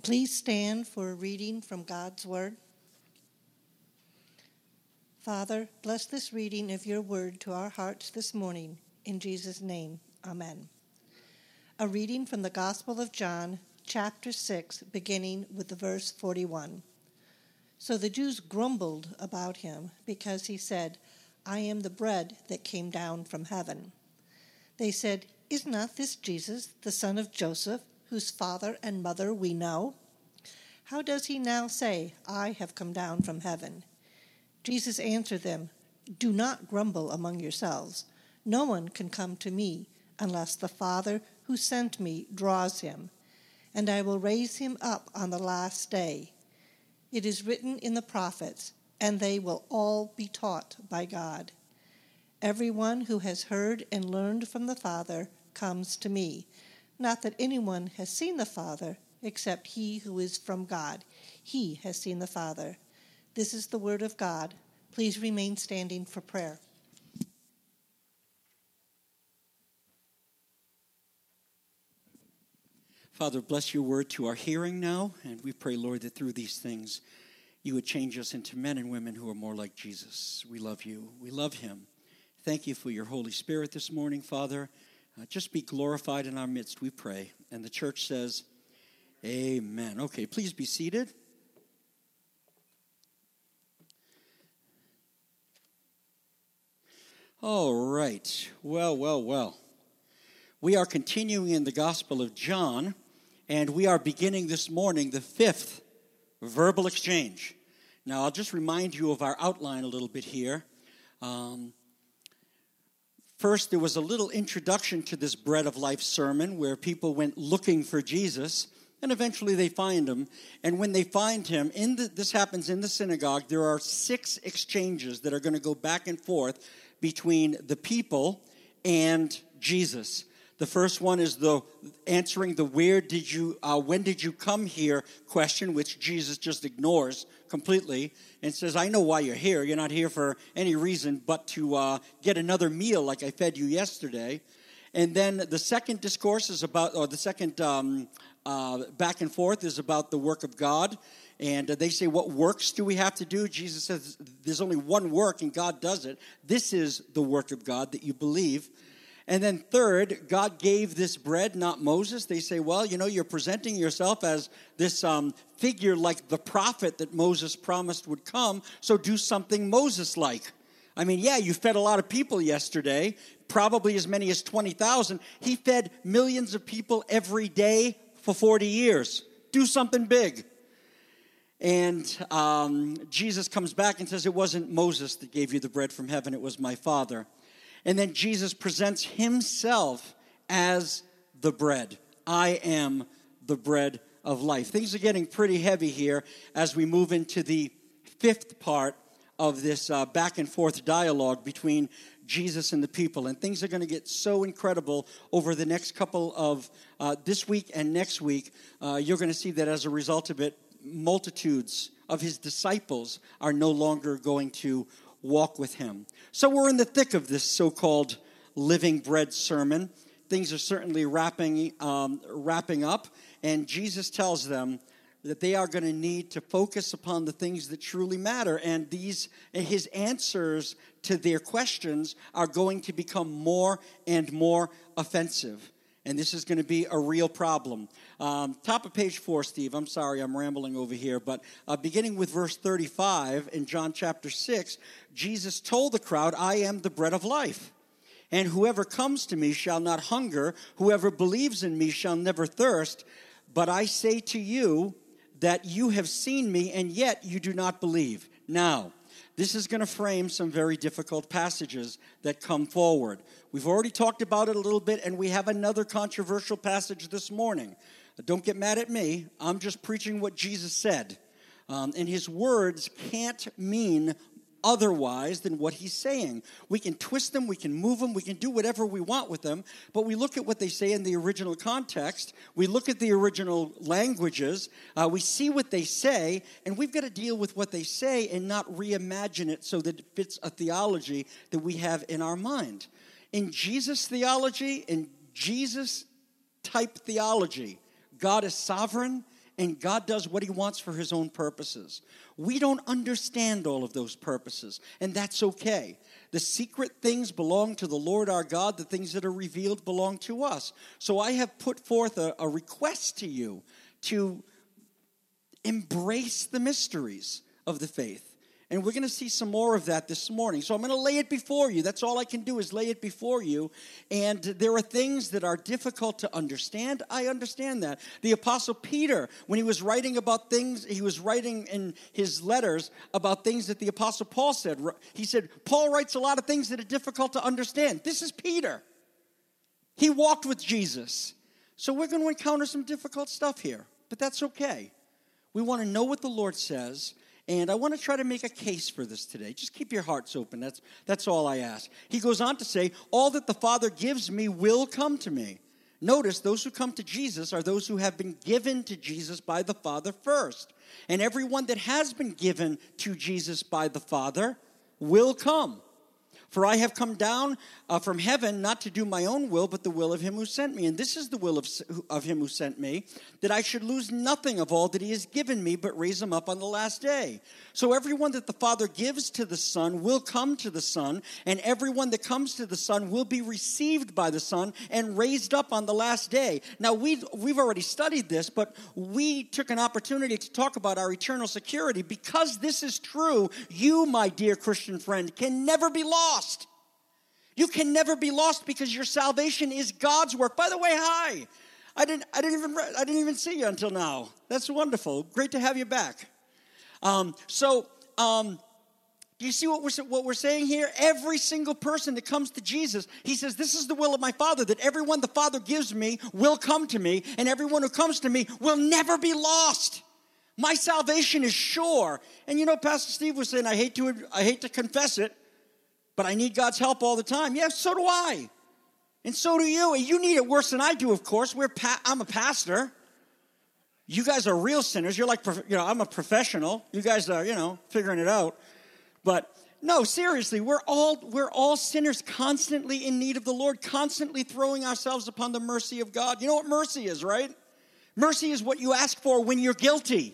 Please stand for a reading from God's Word. Father, bless this reading of your word to our hearts this morning. In Jesus' name, amen. A reading from the Gospel of John, chapter 6, beginning with the verse 41. So the Jews grumbled about him because he said, I am the bread that came down from heaven. They said, Is not this Jesus, the son of Joseph, whose father and mother we know? How does he now say, I have come down from heaven? Jesus answered them, Do not grumble among yourselves. No one can come to me unless the Father who sent me draws him, and I will raise him up on the last day. It is written in the prophets, and they will all be taught by God. Everyone who has heard and learned from the Father comes to me. Not that anyone has seen the Father, except he who is from God. He has seen the Father. This is the word of God. Please remain standing for prayer. Father, bless your word to our hearing now, and we pray, Lord, that through these things you would change us into men and women who are more like Jesus. We love you. We love him. Thank you for your Holy Spirit this morning, Father. Just be glorified in our midst, we pray. And the church says, amen. Okay, please be seated. All right. Well. We are continuing in the Gospel of John, and we are beginning this morning the fifth verbal exchange. Now, I'll just remind you of our outline a little bit here. First, there was a little introduction to this Bread of Life sermon where people went looking for Jesus, and eventually they find him. And when they find him, this happens in the synagogue, there are 6 exchanges that are going to go back and forth between the people and Jesus. The first one is answering the when did you come here question, which Jesus just ignores completely and says, I know why you're here. You're not here for any reason but to get another meal like I fed you yesterday. And then the second discourse is about, or the second back and forth is about the work of God. And they say, what works do we have to do? Jesus says, there's only one work and God does it. This is the work of God, that you believe. And then third, God gave this bread, not Moses. They say, well, you're presenting yourself as this figure like the prophet that Moses promised would come, so do something Moses-like. I mean, yeah, you fed a lot of people yesterday, probably as many as 20,000. He fed millions of people every day for 40 years. Do something big. And Jesus comes back and says, it wasn't Moses that gave you the bread from heaven, it was my Father. And then Jesus presents himself as the bread. I am the bread of life. Things are getting pretty heavy here as we move into the fifth part of this back and forth dialogue between Jesus and the people. And things are going to get so incredible over the next couple of this week and next week. You're going to see that as a result of it, multitudes of his disciples are no longer going to walk with him. So we're in the thick of this so-called living bread sermon. Things are certainly wrapping up, and Jesus tells them that they are going to need to focus upon the things that truly matter, and his answers to their questions are going to become more and more offensive. And this is going to be a real problem. Top of page 4, Steve. I'm sorry, I'm rambling over here. But beginning with verse 35 in John chapter 6, Jesus told the crowd, I am the bread of life. And whoever comes to me shall not hunger. Whoever believes in me shall never thirst. But I say to you that you have seen me, and yet you do not believe. Now, this is going to frame some very difficult passages that come forward. We've already talked about it a little bit, and we have another controversial passage this morning. Don't get mad at me. I'm just preaching what Jesus said. And his words can't mean otherwise than what he's saying. We can twist them, we can move them, we can do whatever we want with them, but we look at what they say in the original context, we look at the original languages, we see what they say, and we've got to deal with what they say and not reimagine it so that it fits a theology that we have in our mind. In Jesus' theology, in Jesus-type theology, God is sovereign and God does what he wants for his own purposes. We don't understand all of those purposes, and that's okay. The secret things belong to the Lord our God. The things that are revealed belong to us. So I have put forth a request to you to embrace the mysteries of the faith. And we're going to see some more of that this morning. So I'm going to lay it before you. That's all I can do is lay it before you. And there are things that are difficult to understand. I understand that. The Apostle Peter, when he was writing about things, he was writing in his letters about things that the Apostle Paul said. He said, Paul writes a lot of things that are difficult to understand. This is Peter. He walked with Jesus. So we're going to encounter some difficult stuff here. But that's okay. We want to know what the Lord says. And I want to try to make a case for this today. Just keep your hearts open. That's all I ask. He goes on to say, all that the Father gives me will come to me. Notice, those who come to Jesus are those who have been given to Jesus by the Father first. And everyone that has been given to Jesus by the Father will come. For I have come down from heaven not to do my own will, but the will of him who sent me. And this is the will of him who sent me, that I should lose nothing of all that he has given me, but raise him up on the last day. So everyone that the Father gives to the Son will come to the Son, and everyone that comes to the Son will be received by the Son and raised up on the last day. Now, we've already studied this, but we took an opportunity to talk about our eternal security. Because this is true, you, my dear Christian friend, can never be lost. You can never be lost because your salvation is God's work. By the way, hi. I didn't even see you until now. That's wonderful. Great to have you back. Do you see what we're saying here? Every single person that comes to Jesus, he says, this is the will of my Father, that everyone the Father gives me will come to me, and everyone who comes to me will never be lost. My salvation is sure. And you know, Pastor Steve was saying, I hate to confess it, but I need God's help all the time. Yeah, so do I. And so do you. And you need it worse than I do, of course. I'm a pastor. You guys are real sinners. You're like, I'm a professional. You guys are, figuring it out. But no, seriously, we're all sinners, constantly in need of the Lord, constantly throwing ourselves upon the mercy of God. You know what mercy is, right? Mercy is what you ask for when you're guilty.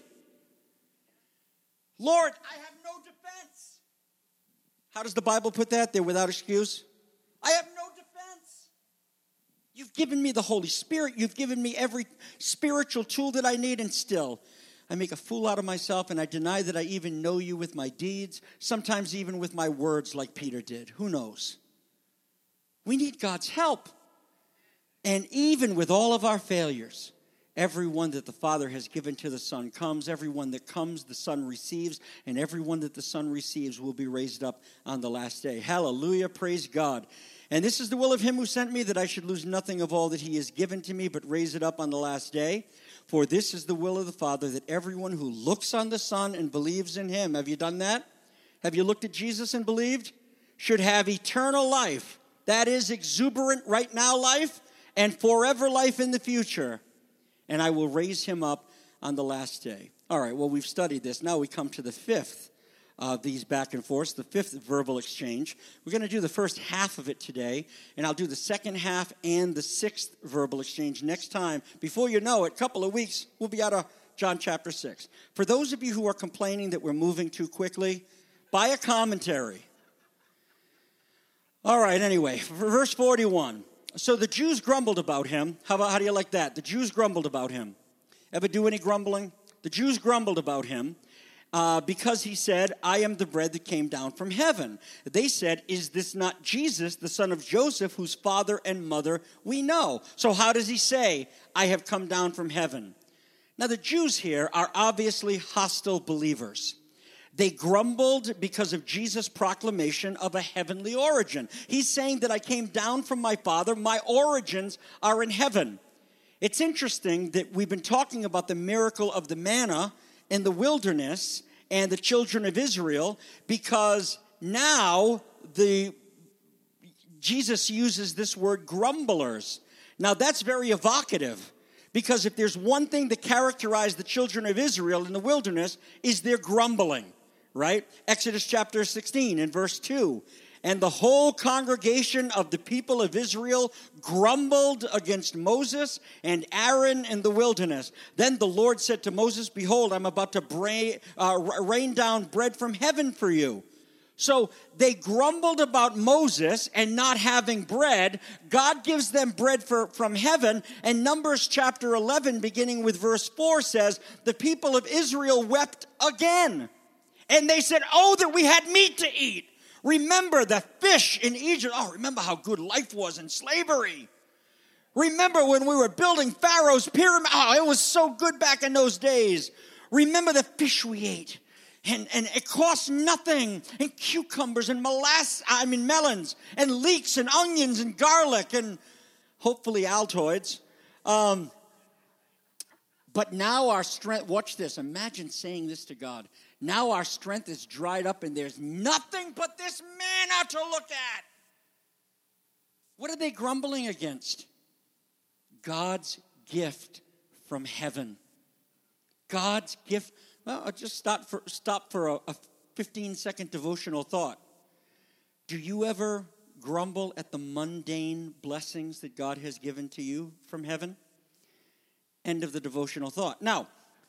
Lord, I have no defense. How does the Bible put that? They're without excuse. I have no defense. You've given me the Holy Spirit. You've given me every spiritual tool that I need, and still I make a fool out of myself, and I deny that I even know you with my deeds, sometimes even with my words like Peter did. Who knows? We need God's help. And even with all of our failures, everyone that the Father has given to the Son comes. Everyone that comes, the Son receives. And everyone that the Son receives will be raised up on the last day. Hallelujah. Praise God. And this is the will of him who sent me, that I should lose nothing of all that he has given to me, but raise it up on the last day. For this is the will of the Father, that everyone who looks on the Son and believes in him. Have you done that? Have you looked at Jesus and believed? Should have eternal life. That is exuberant right now life and forever life in the future. And I will raise him up on the last day. All right, well, we've studied this. Now we come to the fifth of these back and forths, the fifth verbal exchange. We're going to do the first half of it today, and I'll do the second half and the sixth verbal exchange next time. Before you know it, a couple of weeks, we'll be out of John chapter 6. For those of you who are complaining that we're moving too quickly, buy a commentary. All right, anyway, verse 41. So the Jews grumbled about him. How do you like that? The Jews grumbled about him. Ever do any grumbling? The Jews grumbled about him because he said, I am the bread that came down from heaven. They said, is this not Jesus, the son of Joseph, whose father and mother we know? So how does he say, I have come down from heaven? Now the Jews here are obviously hostile believers. They grumbled because of Jesus' proclamation of a heavenly origin. He's saying that I came down from my Father. My origins are in heaven. It's interesting that we've been talking about the miracle of the manna in the wilderness and the children of Israel, because now Jesus uses this word grumblers. Now that's very evocative, because if there's one thing that characterized the children of Israel in the wilderness is their grumbling. Right? Exodus chapter 16 and verse 2. And the whole congregation of the people of Israel grumbled against Moses and Aaron in the wilderness. Then the Lord said to Moses, behold, I'm about to rain down bread from heaven for you. So they grumbled about Moses and not having bread. God gives them bread from heaven. And Numbers chapter 11, beginning with verse 4, says, the people of Israel wept again. And they said, oh, that we had meat to eat. Remember the fish in Egypt. Oh, remember how good life was in slavery. Remember when we were building Pharaoh's pyramid. Oh, it was so good back in those days. Remember the fish we ate. And it cost nothing. And cucumbers and melons and leeks and onions and garlic and hopefully Altoids. But now our strength, watch this. Imagine saying this to God. Now our strength is dried up and there's nothing but this manna to look at. What are they grumbling against? God's gift from heaven. God's gift. Well, I'll just stop for a 15-second devotional thought. Do you ever grumble at the mundane blessings that God has given to you from heaven? End of the devotional thought. Now,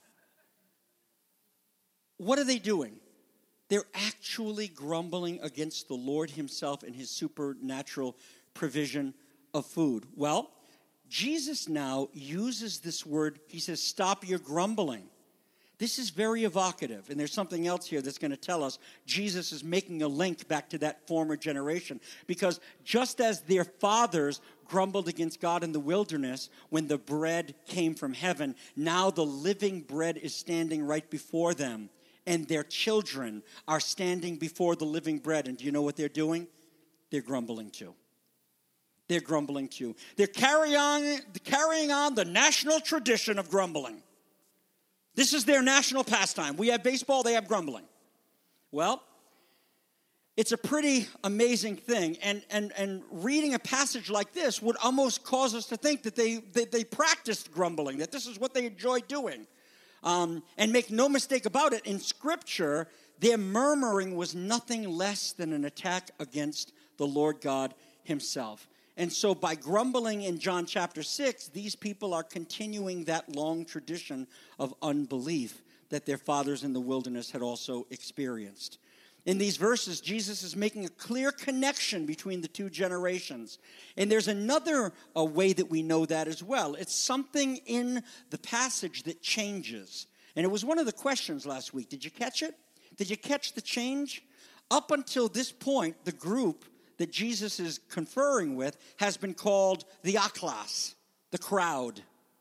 what are they doing? They're actually grumbling against the Lord himself and his supernatural provision of food. Well, Jesus now uses this word. He says, stop your grumbling. This is very evocative, and there's something else here that's going to tell us Jesus is making a link back to that former generation, because just as their fathers grumbled against God in the wilderness when the bread came from heaven, now the living bread is standing right before them, and their children are standing before the living bread, and do you know what they're doing? They're grumbling too. They're grumbling too. They're carrying on the national tradition of grumbling. This is their national pastime. We have baseball, they have grumbling. Well, it's a pretty amazing thing. And reading a passage like this would almost cause us to think that they practiced grumbling, that this is what they enjoyed doing. And make no mistake about it, in Scripture, their murmuring was nothing less than an attack against the Lord God himself. And so by grumbling in John chapter 6, these people are continuing that long tradition of unbelief that their fathers in the wilderness had also experienced. In these verses, Jesus is making a clear connection between the two generations. And there's another way that we know that as well. It's something in the passage that changes. And it was one of the questions last week. Did you catch it? Did you catch the change? Up until this point, the group that Jesus is conferring with has been called the Aklas, the crowd.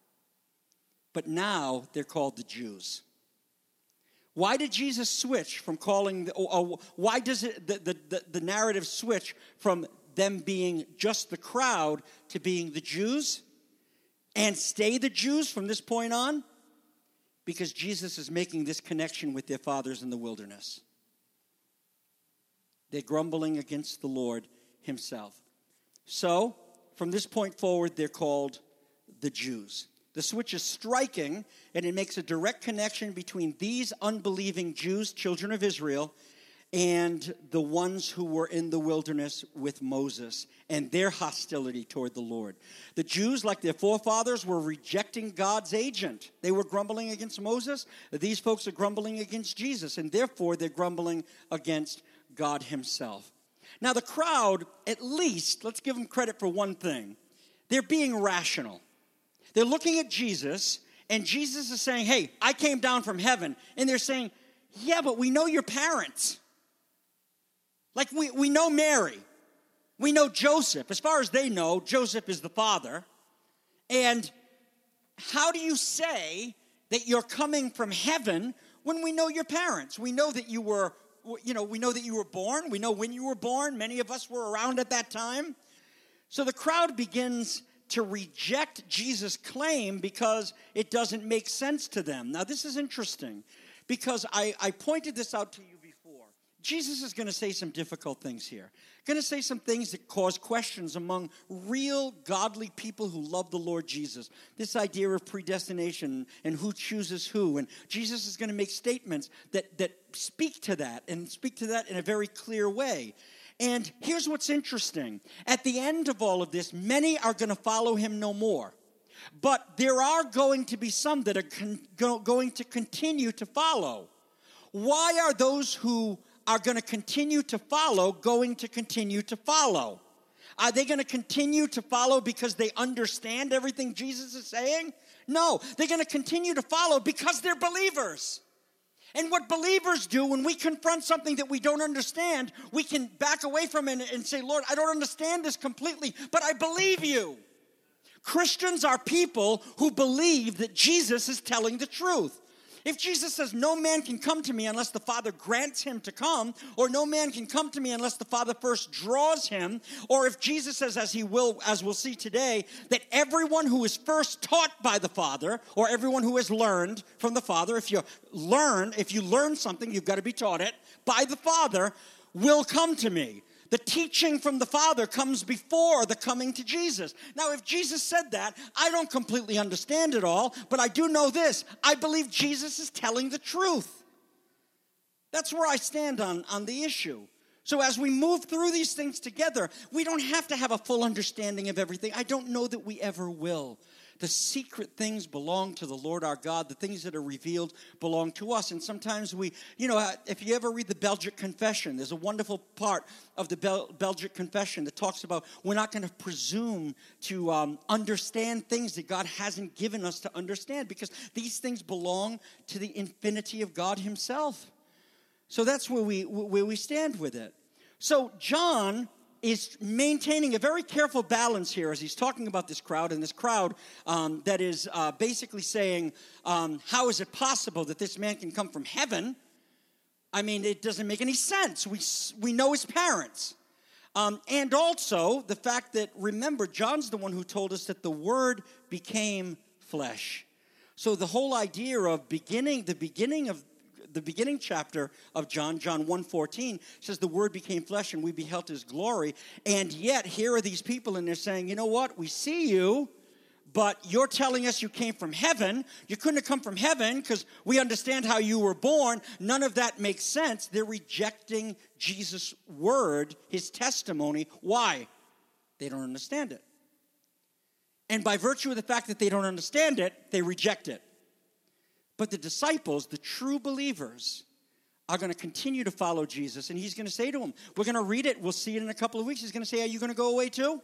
But now they're called the Jews. Why did Jesus switch from calling, why does the narrative switch from them being just the crowd to being the Jews and stay the Jews from this point on? Because Jesus is making this connection with their fathers in the wilderness. They're grumbling against the Lord himself. So, from this point forward, they're called the Jews. The switch is striking, and it makes a direct connection between these unbelieving Jews, children of Israel, and the ones who were in the wilderness with Moses and their hostility toward the Lord. The Jews, like their forefathers, were rejecting God's agent. They were grumbling against Moses. These folks are grumbling against Jesus, and therefore they're grumbling against God himself. Now the crowd, at least, let's give them credit for one thing. They're being rational. They're looking at Jesus, and Jesus is saying, hey, I came down from heaven. And they're saying, yeah, but we know your parents. Like we know Mary. We know Joseph. As far as they know, Joseph is the father. And how do you say that you're coming from heaven when we know your parents? We know that you were we know that you were born. We know when you were born. Many of us were around at that time. So the crowd begins to reject Jesus' claim because it doesn't make sense to them. Now, this is interesting because I pointed this out to you before. Jesus is going to say some difficult things here. Going to say some things that cause questions among real godly people who love the Lord Jesus. This idea of predestination and who chooses who. And Jesus is going to make statements that speak to that and speak to that in a very clear way. And here's what's interesting. At the end of all of this, many are going to follow him no more. But there are going to be some that are going to continue to follow. Why are those who are going to continue to follow going to continue to follow? Are they going to continue to follow because they understand everything Jesus is saying? No, they're going to continue to follow because they're believers. And what believers do when we confront something that we don't understand, we can back away from it and say, Lord, I don't understand this completely, but I believe you. Christians are people who believe that Jesus is telling the truth. If Jesus says, no man can come to me unless the Father grants him to come, or no man can come to me unless the Father first draws him, or if Jesus says, as we'll see today, that everyone who is first taught by the Father, or everyone who has learned from the Father, if you learn something, you've got to be taught it by the Father, will come to me. The teaching from the Father comes before the coming to Jesus. Now, if Jesus said that, I don't completely understand it all, but I do know this. I believe Jesus is telling the truth. That's where I stand on the issue. So as we move through these things together, we don't have to have a full understanding of everything. I don't know that we ever will. The secret things belong to the Lord our God. The things that are revealed belong to us. And sometimes if you ever read the Belgic Confession, there's a wonderful part of the Belgic Confession that talks about we're not going to presume to understand things that God hasn't given us to understand, because these things belong to the infinity of God himself. So that's where we stand with it. So John is maintaining a very careful balance here as he's talking about this crowd, and this crowd that is basically saying, how is it possible that this man can come from heaven? I mean, it doesn't make any sense. We know his parents. And also the fact that, remember, John's the one who told us that the Word became flesh. So the whole idea of the beginning chapter of John 1:14, says the Word became flesh and we beheld his glory. And yet here are these people and they're saying, you know what, we see you, but you're telling us you came from heaven. You couldn't have come from heaven because we understand how you were born. None of that makes sense. They're rejecting Jesus' word, his testimony. Why? They don't understand it. And by virtue of the fact that they don't understand it, they reject it. But the disciples, the true believers, are going to continue to follow Jesus. And he's going to say to them, we're going to read it. We'll see it in a couple of weeks. He's going to say, are you going to go away too?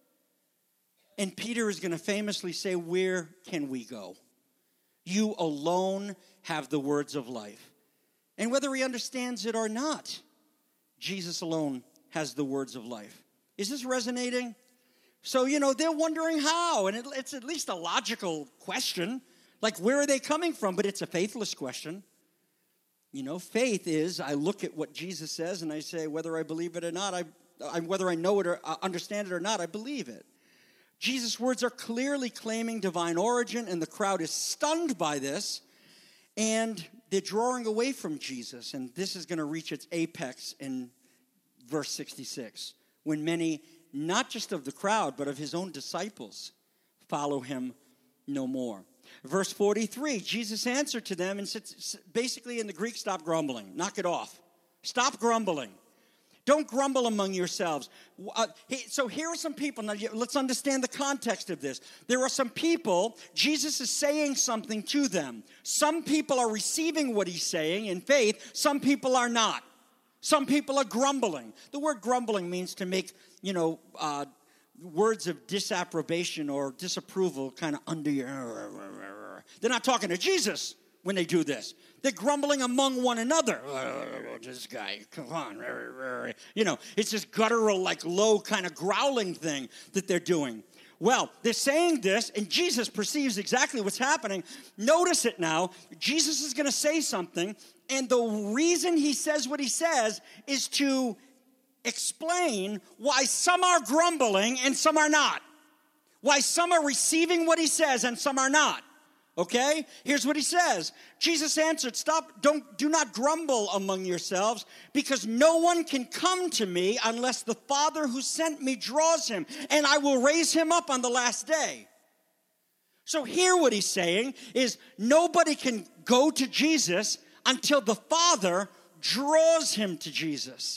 And Peter is going to famously say, where can we go? You alone have the words of life. And whether he understands it or not, Jesus alone has the words of life. Is this resonating? So, they're wondering how. And it's at least a logical question. Like, where are they coming from? But it's a faithless question. Faith is, I look at what Jesus says and I say, whether I believe it or not, whether I know it or understand it or not, I believe it. Jesus' words are clearly claiming divine origin, and the crowd is stunned by this, and they're drawing away from Jesus. And this is going to reach its apex in verse 66, when many, not just of the crowd, but of his own disciples, follow him no more. Verse 43, Jesus answered to them and said, basically in the Greek, stop grumbling. Knock it off. Stop grumbling. Don't grumble among yourselves. So here are some people. Now, let's understand the context of this. There are some people, Jesus is saying something to them. Some people are receiving what he's saying in faith. Some people are not. Some people are grumbling. The word grumbling means to make, words of disapprobation or disapproval kind of under your... They're not talking to Jesus when they do this. They're grumbling among one another. This guy, come on. It's this guttural, low kind of growling thing that they're doing. Well, they're saying this, and Jesus perceives exactly what's happening. Notice it now. Jesus is going to say something, and the reason he says what he says is to explain why some are grumbling and some are not. Why some are receiving what he says and some are not. Okay? Here's what he says. Jesus answered, do not grumble among yourselves, because no one can come to me unless the Father who sent me draws him, and I will raise him up on the last day. So here what he's saying is nobody can go to Jesus until the Father draws him to Jesus.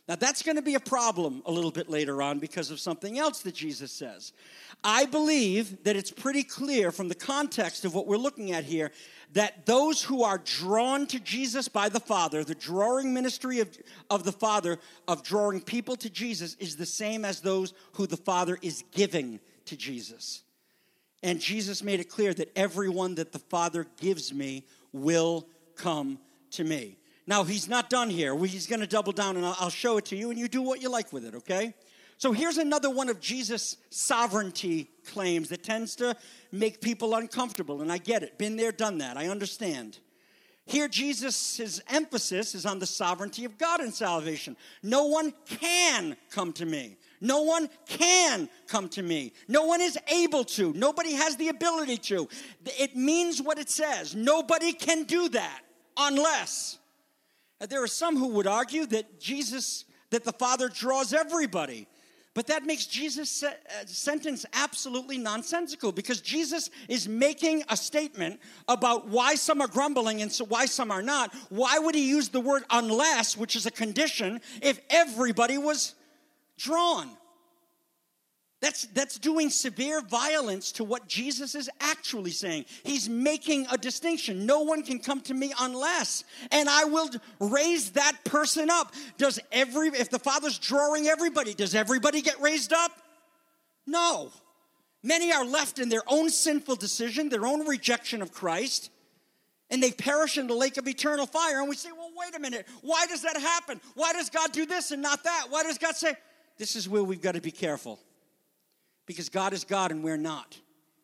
Now, that's going to be a problem a little bit later on because of something else that Jesus says. I believe that it's pretty clear from the context of what we're looking at here that those who are drawn to Jesus by the Father, the drawing ministry of the Father, of drawing people to Jesus, is the same as those who the Father is giving to Jesus. And Jesus made it clear that everyone that the Father gives me will come to me. Now, he's not done here. He's going to double down, and I'll show it to you, and you do what you like with it, okay? So here's another one of Jesus' sovereignty claims that tends to make people uncomfortable, and I get it. Been there, done that. I understand. Here, Jesus' emphasis is on the sovereignty of God in salvation. No one can come to me. No one can come to me. No one is able to. Nobody has the ability to. It means what it says. Nobody can do that unless... There are some who would argue that that the Father draws everybody. But that makes Jesus' sentence absolutely nonsensical because Jesus is making a statement about why some are grumbling and so why some are not. Why would he use the word unless, which is a condition, if everybody was drawn? That's doing severe violence to what Jesus is actually saying. He's making a distinction. No one can come to me unless, and I will raise that person up. If the Father's drawing everybody, does everybody get raised up? No. Many are left in their own sinful decision, their own rejection of Christ, and they perish in the lake of eternal fire. And we say, well, wait a minute. Why does that happen? Why does God do this and not that? Why does God say, this is where we've got to be careful. Because God is God and we're not.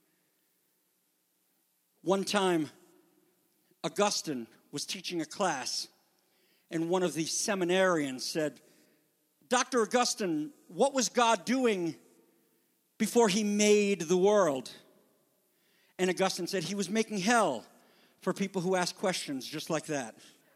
One time, Augustine was teaching a class, and one of the seminarians said, Dr. Augustine, what was God doing before he made the world? And Augustine said he was making hell for people who ask questions just like that.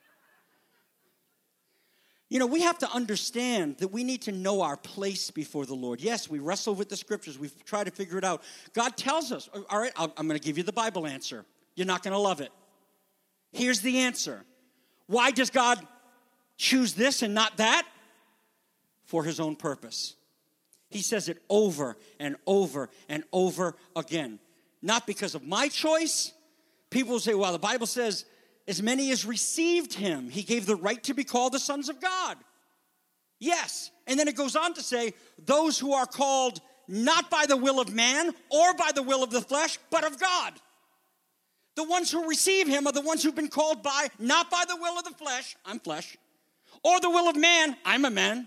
You know, we have to understand that we need to know our place before the Lord. Yes, we wrestle with the scriptures. We try to figure it out. God tells us, all right, I'm going to give you the Bible answer. You're not going to love it. Here's the answer. Why does God choose this and not that? For his own purpose. He says it over and over and over again. Not because of my choice. People will say, well, the Bible says, as many as received him, he gave the right to be called the sons of God. Yes. And then it goes on to say, those who are called not by the will of man or by the will of the flesh, but of God. The ones who receive him are the ones who've been called by, not by the will of the flesh, I'm flesh, or the will of man, I'm a man,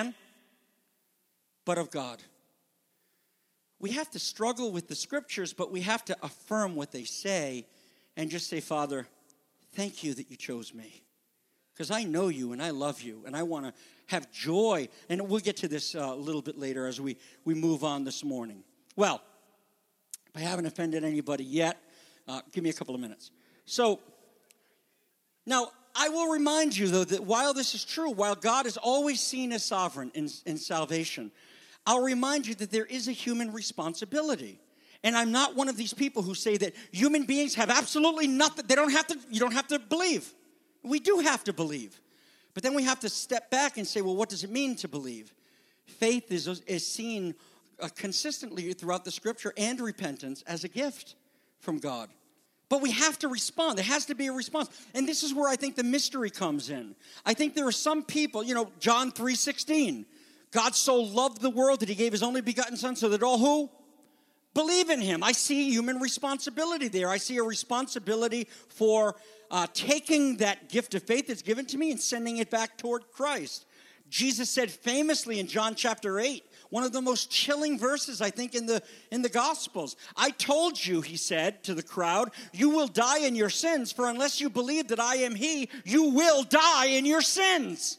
but of God. We have to struggle with the scriptures, but we have to affirm what they say and just say, Father, thank you that you chose me because I know you and I love you and I want to have joy. And we'll get to this a little bit later as we move on this morning. Well, if I haven't offended anybody yet, give me a couple of minutes. So, now, I will remind you, though, that while this is true, while God is always seen as sovereign in salvation, I'll remind you that there is a human responsibility. And I'm not one of these people who say that human beings have absolutely nothing. You don't have to believe. We do have to believe. But then we have to step back and say, well, what does it mean to believe? Faith is seen consistently throughout the scripture and repentance as a gift from God. But we have to respond. There has to be a response. And this is where I think the mystery comes in. I think there are some people, John 3:16. God so loved the world that he gave his only begotten son so that all who believe in him. I see human responsibility there. I see a responsibility for taking that gift of faith that's given to me and sending it back toward Christ. Jesus said famously in John chapter 8, one of the most chilling verses, I think, in the Gospels. I told you, he said to the crowd, you will die in your sins, for unless you believe that I am he, you will die in your sins.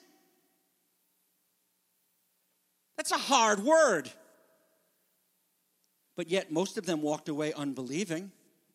That's a hard word. But yet most of them walked away unbelieving.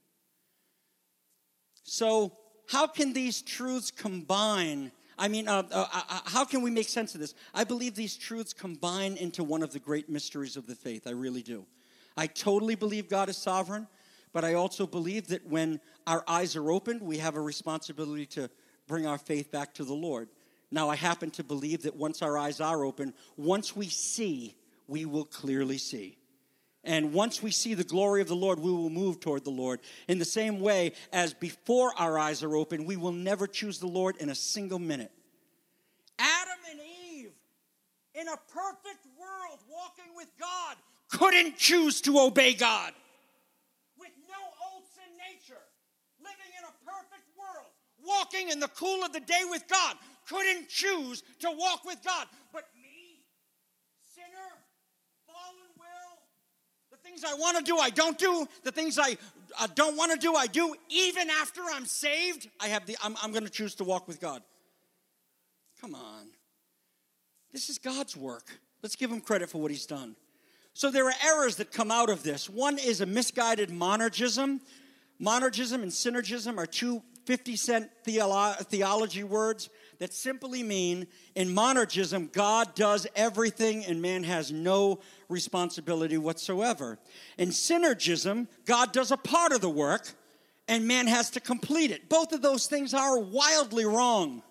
So how can these truths combine? How can we make sense of this? I believe these truths combine into one of the great mysteries of the faith. I really do. I totally believe God is sovereign, but I also believe that when our eyes are opened, we have a responsibility to bring our faith back to the Lord. Now, I happen to believe that once our eyes are open, once we see, we will clearly see. And once we see the glory of the Lord, we will move toward the Lord. In the same way as before our eyes are open, we will never choose the Lord in a single minute. Adam and Eve, in a perfect world, walking with God, couldn't choose to obey God. With no old sin nature, living in a perfect world, walking in the cool of the day with God, couldn't choose to walk with God. But me, sinner, fallen will, the things I want to do, I don't do. The things I don't want to do, I do. Even after I'm saved, I'm going to choose to walk with God. Come on. This is God's work. Let's give him credit for what he's done. So there are errors that come out of this. One is a misguided monergism. Monergism and synergism are two 50-cent theology words that simply mean, in monergism, God does everything and man has no responsibility whatsoever. In synergism, God does a part of the work and man has to complete it. Both of those things are wildly wrong.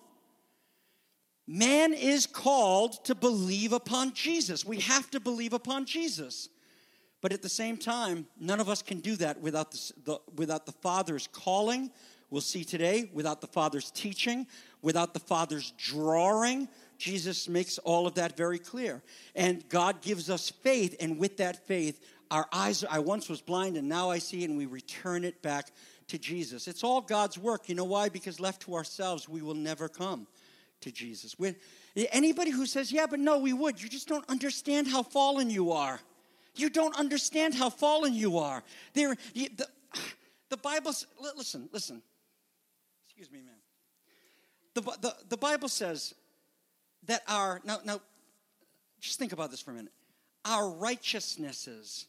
Man is called to believe upon Jesus. We have to believe upon Jesus. But at the same time, none of us can do that without the Father's calling. We'll see today, without the Father's teaching, without the Father's drawing. Jesus makes all of that very clear. And God gives us faith, and with that faith, our eyes, I once was blind and now I see, and we return it back to Jesus. It's all God's work. You know why? Because left to ourselves, we will never come to Jesus. Anybody who says, yeah, but no, we would, you just don't understand how fallen you are. You don't understand how fallen you are. The Bible, listen. Excuse me, ma'am. The Bible says that now, just think about this for a minute. Our righteousnesses,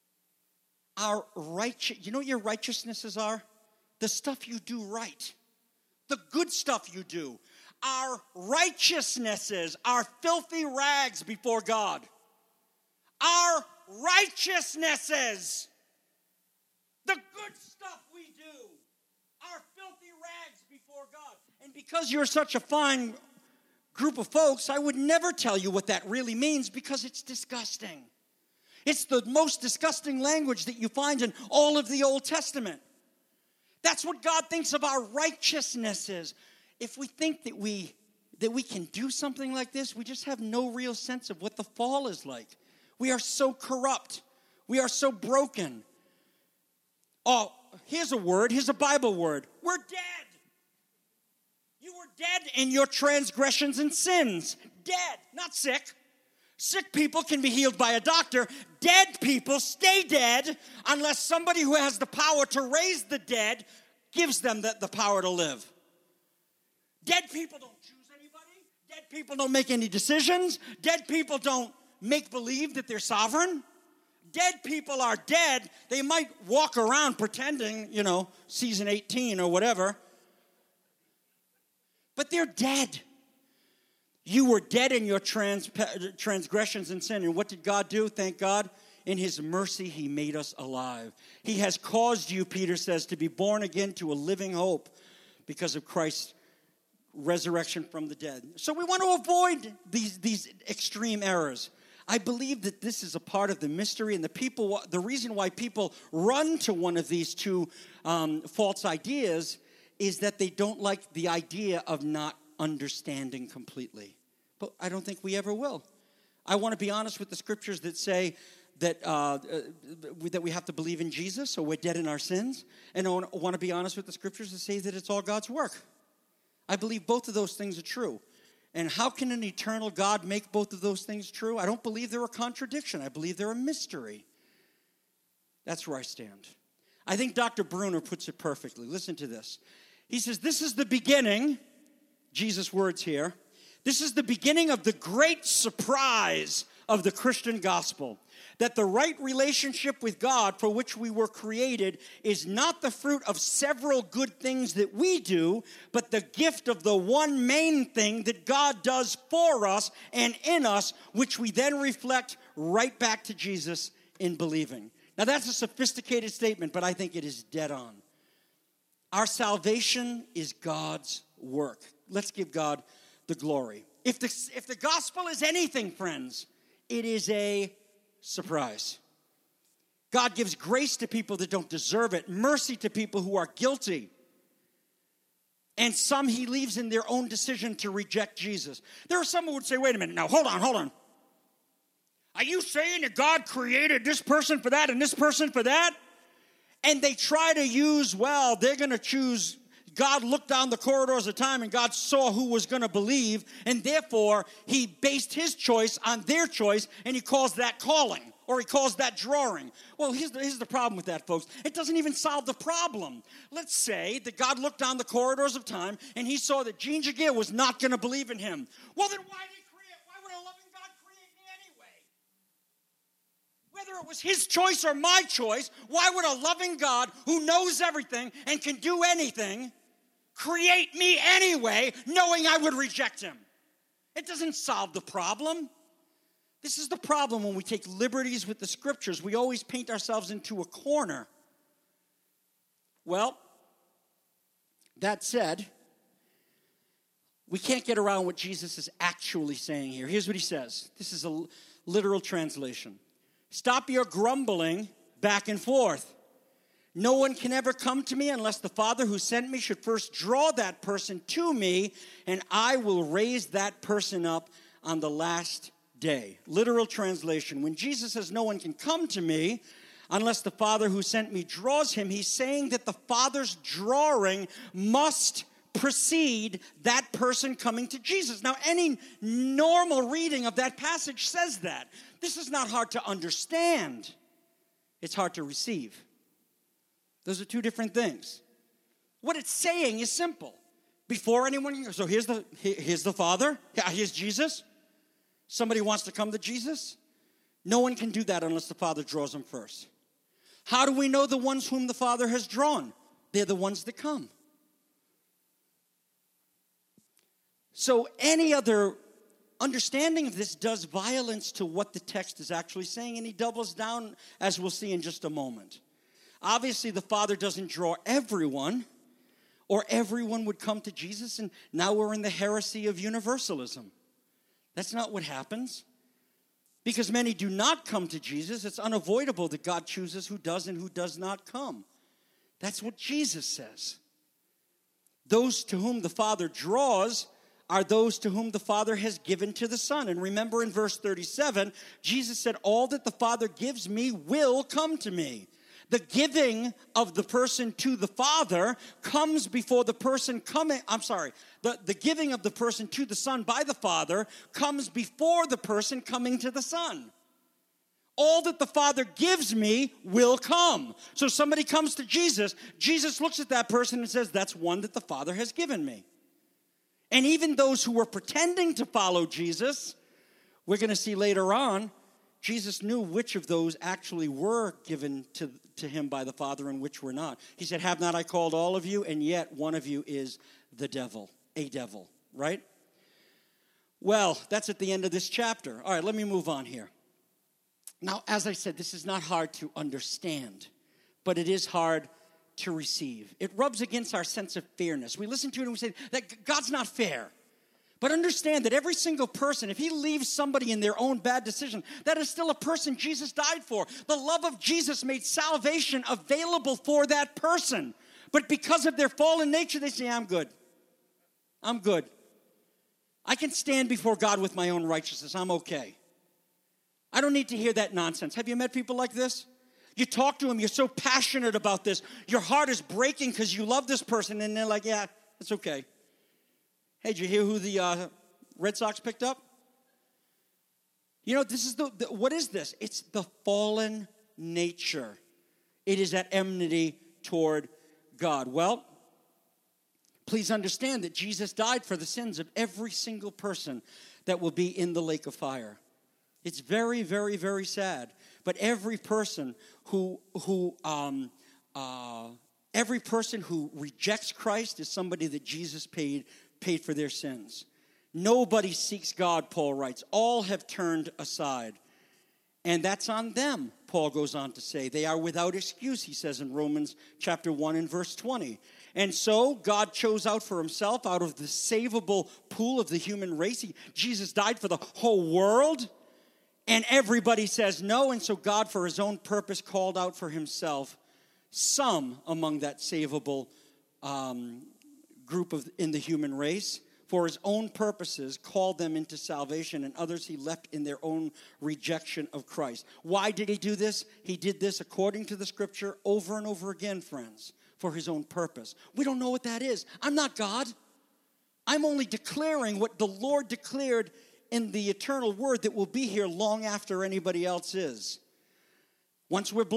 you know what your righteousnesses are? The stuff you do right. The good stuff you do. Our righteousnesses are filthy rags before God. Our righteousnesses, the good stuff we do, are filthy rags before God. And because you're such a fine group of folks, I would never tell you what that really means because it's disgusting. It's the most disgusting language that you find in all of the Old Testament. That's what God thinks of our righteousnesses. If we think that we can do something like this, we just have no real sense of what the fall is like. We are so corrupt. We are so broken. Oh, here's a Bible word. We're dead. You were dead in your transgressions and sins. Dead, not sick. Sick people can be healed by a doctor. Dead people stay dead unless somebody who has the power to raise the dead gives them the power to live. Dead people don't choose anybody. Dead people don't make any decisions. Dead people don't make believe that they're sovereign. Dead people are dead. They might walk around pretending, season 18 or whatever. But they're dead. You were dead in your transgressions and sin. And what did God do? Thank God. In his mercy, he made us alive. He has caused you, Peter says, to be born again to a living hope because of Christ's resurrection from the dead. So we want to avoid these extreme errors. I believe that this is a part of the mystery, and the reason why people run to one of these two false ideas is that they don't like the idea of not understanding completely. But I don't think we ever will. I want to be honest with the scriptures that say that we have to believe in Jesus or we're dead in our sins. And I want to be honest with the scriptures that say that it's all God's work. I believe both of those things are true. And how can an eternal God make both of those things true? I don't believe they're a contradiction. I believe they're a mystery. That's where I stand. I think Dr. Bruner puts it perfectly. Listen to this. He says, this is the beginning, Jesus' words here, this is the beginning of the great surprise of the Christian gospel, that the right relationship with God for which we were created is not the fruit of several good things that we do, but the gift of the one main thing that God does for us and in us, which we then reflect right back to Jesus in believing. Now that's a sophisticated statement, but I think it is dead on. Our salvation is God's work. Let's give God the glory. If the gospel is anything, friends, it is a surprise. God gives grace to people that don't deserve it, mercy to people who are guilty. And some he leaves in their own decision to reject Jesus. There are some who would say, wait a minute, now hold on. Are you saying that God created this person for that and this person for that? And they try to use, well, they're going to choose. God looked down the corridors of time and God saw who was going to believe. And therefore, he based his choice on their choice. And he calls that calling. Or he calls that drawing. Well, here's the problem with that, folks. It doesn't even solve the problem. Let's say that God looked down the corridors of time and he saw that Jean Jagir was not going to believe in him. Well, then why did he create? Why would a loving God create me anyway? Whether it was his choice or my choice, why would a loving God who knows everything and can do anything create me anyway, knowing I would reject him? It doesn't solve the problem. This is the problem when we take liberties with the scriptures. We always paint ourselves into a corner. Well, that said, we can't get around what Jesus is actually saying here. Here's what he says. This is a literal translation. Stop your grumbling back and forth. No one can ever come to me unless the Father who sent me should first draw that person to me, and I will raise that person up on the last day. Literal translation. When Jesus says no one can come to me unless the Father who sent me draws him, he's saying that the Father's drawing must precede that person coming to Jesus. Now, any normal reading of that passage says that. This is not hard to understand. It's hard to receive. Those are two different things. What it's saying is simple. Before anyone, so here's the Father, here's Jesus. Somebody wants to come to Jesus. No one can do that unless the Father draws them first. How do we know the ones whom the Father has drawn? They're the ones that come. So any other understanding of this does violence to what the text is actually saying, and he doubles down, as we'll see in just a moment. Obviously, the Father doesn't draw everyone, or everyone would come to Jesus, and now we're in the heresy of universalism. That's not what happens. Because many do not come to Jesus, it's unavoidable that God chooses who does and who does not come. That's what Jesus says. Those to whom the Father draws are those to whom the Father has given to the Son. And remember in verse 37, Jesus said, all that the Father gives me will come to me. The giving of the person to the Father comes before the person coming, the giving of the person to the Son by the Father comes before the person coming to the Son. All that the Father gives me will come. So somebody comes to Jesus, Jesus looks at that person and says, that's one that the Father has given me. And even those who were pretending to follow Jesus, we're going to see later on, Jesus knew which of those actually were given to him by the Father and which were not. He said, have not I called all of you, and yet one of you is the devil, a devil, right? Well, that's at the end of this chapter. All right, let me move on here. Now, as I said, this is not hard to understand, but it is hard to receive. It rubs against our sense of fairness. We listen to it and we say that God's not fair. But understand that every single person, if he leaves somebody in their own bad decision, that is still a person Jesus died for. The love of Jesus made salvation available for that person. But because of their fallen nature, they say, I'm good. I'm good. I can stand before God with my own righteousness. I'm okay. I don't need to hear that nonsense. Have you met people like this? You talk to them, you're so passionate about this. Your heart is breaking because you love this person, and they're like, yeah, it's okay. Hey, did you hear who the Red Sox picked up? You know, this is what is this? It's the fallen nature. It is at enmity toward God. Well, please understand that Jesus died for the sins of every single person that will be in the lake of fire. It's very, very, very sad. But every person who rejects Christ is somebody that Jesus paid for their sins. Nobody seeks God, Paul writes. All have turned aside. And that's on them, Paul goes on to say. They are without excuse, he says in Romans chapter 1 and verse 20. And so God chose out for himself, out of the savable pool of the human race. Jesus died for the whole world. And everybody says no. And so God, for his own purpose, called out for himself some among that savable group in the human race. For his own purposes, called them into salvation, and others he left in their own rejection of Christ. Why did he do this? He did this according to the scripture over and over again, friends, for his own purpose. We don't know what that is. I'm not God. I'm only declaring what the Lord declared in the eternal word that will be here long after anybody else is. Once we were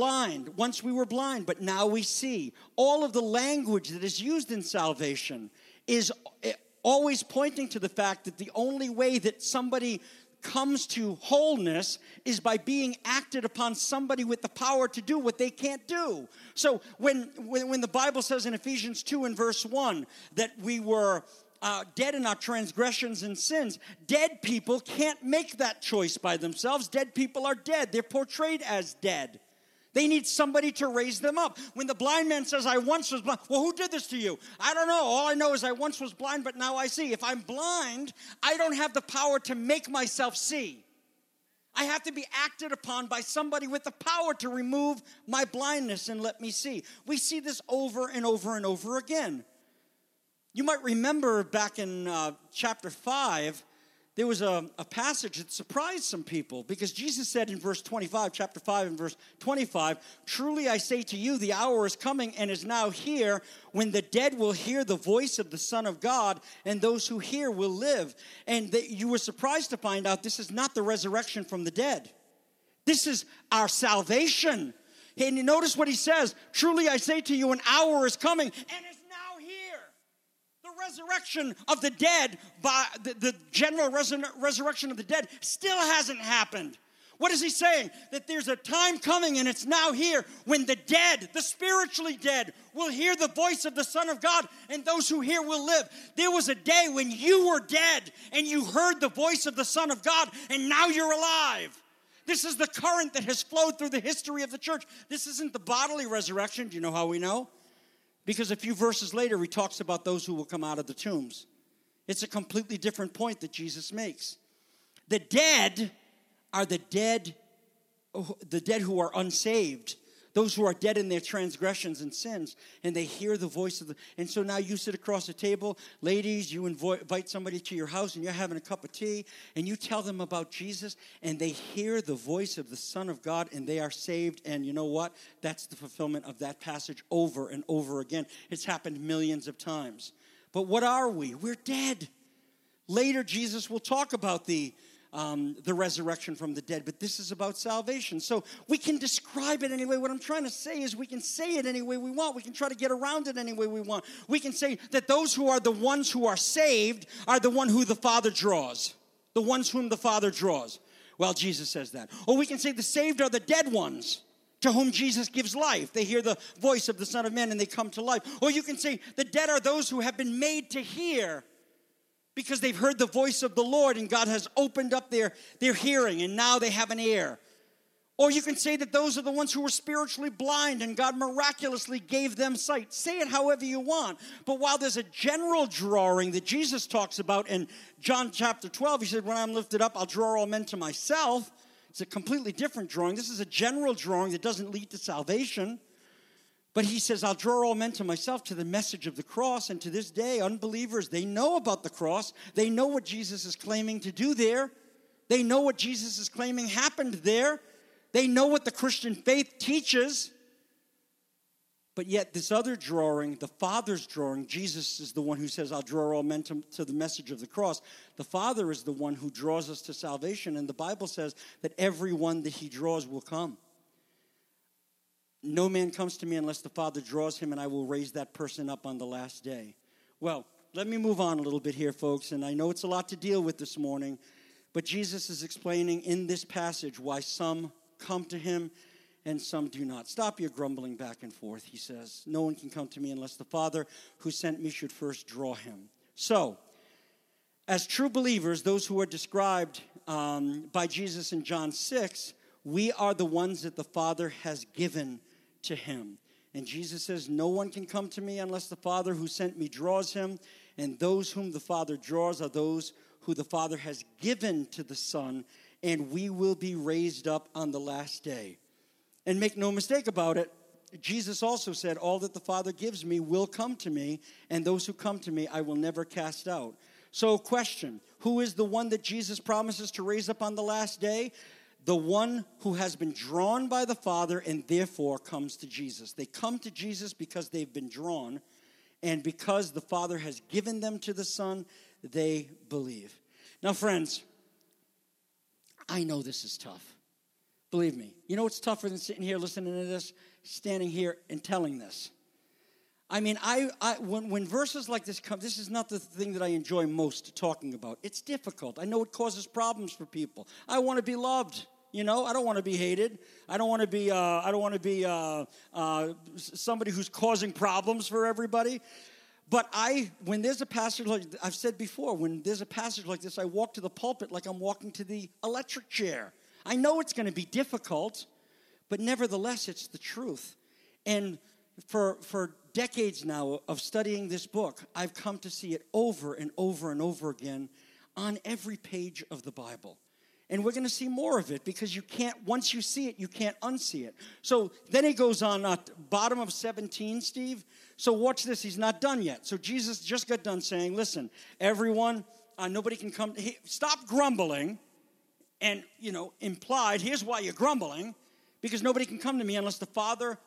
blind, but now we see. All of the language that is used in salvation is always pointing to the fact that the only way that somebody comes to wholeness is by being acted upon somebody with the power to do what they can't do. So when the Bible says in Ephesians 2 and verse 1 that we were dead in our transgressions and sins, dead people can't make that choice by themselves. Dead people are dead. They're portrayed as dead. They need somebody to raise them up. When the blind man says, I once was blind, well, who did this to you? I don't know. All I know is I once was blind, but now I see. If I'm blind, I don't have the power to make myself see. I have to be acted upon by somebody with the power to remove my blindness and let me see. We see this over and over and over again. You might remember back in chapter 5, there was a passage that surprised some people because Jesus said in verse 25, chapter 5 and verse 25, truly I say to you, the hour is coming and is now here when the dead will hear the voice of the Son of God, and those who hear will live. And you were surprised to find out this is not the resurrection from the dead. This is our salvation. And you notice what he says, truly I say to you, an hour is coming and is now here. The resurrection of the dead, by the general resurrection of the dead, still hasn't happened. What is he saying? That there's a time coming, and it's now here, when the dead, the spiritually dead, will hear the voice of the Son of God, and those who hear will live. There was a day when you were dead, and you heard the voice of the Son of God, and now you're alive. This is the current that has flowed through the history of the church. This isn't the bodily resurrection. Do you know how we know? Because a few verses later, he talks about those who will come out of the tombs. It's a completely different point that Jesus makes. The dead are the dead who are unsaved, those who are dead in their transgressions and sins, and they hear the voice of the... And so now you sit across the table, ladies, you invite somebody to your house, and you're having a cup of tea, and you tell them about Jesus, and they hear the voice of the Son of God, and they are saved. And you know what? That's the fulfillment of that passage over and over again. It's happened millions of times. But what are we? We're dead. Later, Jesus will talk about the resurrection from the dead, but this is about salvation. So we can describe it any way. What I'm trying to say is we can say it any way we want. We can try to get around it any way we want. We can say that those who are the ones who are saved are the one who the Father draws, the ones whom the Father draws. Well, Jesus says that. Or we can say the saved are the dead ones to whom Jesus gives life. They hear the voice of the Son of Man and they come to life. Or you can say the dead are those who have been made to hear because they've heard the voice of the Lord and God has opened up their hearing and now they have an ear. Or you can say that those are the ones who were spiritually blind and God miraculously gave them sight. Say it however you want. But while there's a general drawing that Jesus talks about in John chapter 12, he said, when I'm lifted up, I'll draw all men to myself. It's a completely different drawing. This is a general drawing that doesn't lead to salvation. But he says, I'll draw all men to myself, to the message of the cross. And to this day, unbelievers, they know about the cross. They know what Jesus is claiming to do there. They know what Jesus is claiming happened there. They know what the Christian faith teaches. But yet this other drawing, the Father's drawing, Jesus is the one who says, I'll draw all men to the message of the cross. The Father is the one who draws us to salvation. And the Bible says that everyone that he draws will come. No man comes to me unless the Father draws him, and I will raise that person up on the last day. Well, let me move on a little bit here, folks, and I know it's a lot to deal with this morning, but Jesus is explaining in this passage why some come to him and some do not. Stop your grumbling back and forth, he says. No one can come to me unless the Father who sent me should first draw him. So, as true believers, those who are described by Jesus in John 6, we are the ones that the Father has given to him. And Jesus says, no one can come to me unless the Father who sent me draws him. And those whom the Father draws are those who the Father has given to the Son. And we will be raised up on the last day. And make no mistake about it, Jesus also said, all that the Father gives me will come to me, and those who come to me I will never cast out. So question, who is the one that Jesus promises to raise up on the last day? The one who has been drawn by the Father and therefore comes to Jesus. They come to Jesus because they've been drawn, and because the Father has given them to the Son, they believe. Now, friends, I know this is tough. Believe me. You know what's tougher than sitting here listening to this? Standing here and telling this. I mean, when verses like this come, this is not the thing that I enjoy most talking about. It's difficult. I know it causes problems for people. I want to be loved. You know, I don't want to be hated. I don't want to be somebody who's causing problems for everybody. But when there's a passage like I've said before, when there's a passage like this, I walk to the pulpit like I'm walking to the electric chair. I know it's going to be difficult, but nevertheless, it's the truth. And for decades now of studying this book, I've come to see it over and over and over again on every page of the Bible. And we're going to see more of it because once you see it, you can't unsee it. So then he goes on, bottom of 17, Steve. So watch this, he's not done yet. So Jesus just got done saying, listen, everyone, nobody can come, stop grumbling. And, implied, here's why you're grumbling, because nobody can come to me unless the Father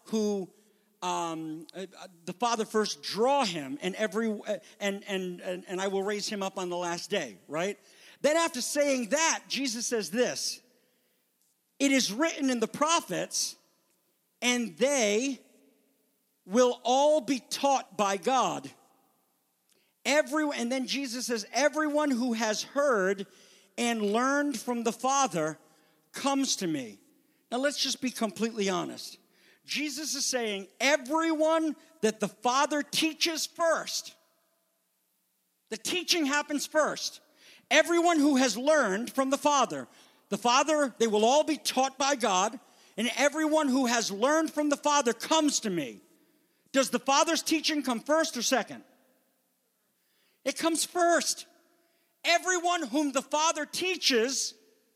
the Father first draw him, and I will raise him up on the last day, right? Then after saying that, Jesus says this, it is written in the prophets, and they will all be taught by God. And then Jesus says, everyone who has heard and learned from the Father comes to me. Now let's just be completely honest. Jesus is saying everyone that the Father teaches first. The teaching happens first. Everyone who has learned from the Father, they will all be taught by God, and everyone who has learned from the Father comes to me. Does the Father's teaching come first or second? It comes first. Everyone whom the Father teaches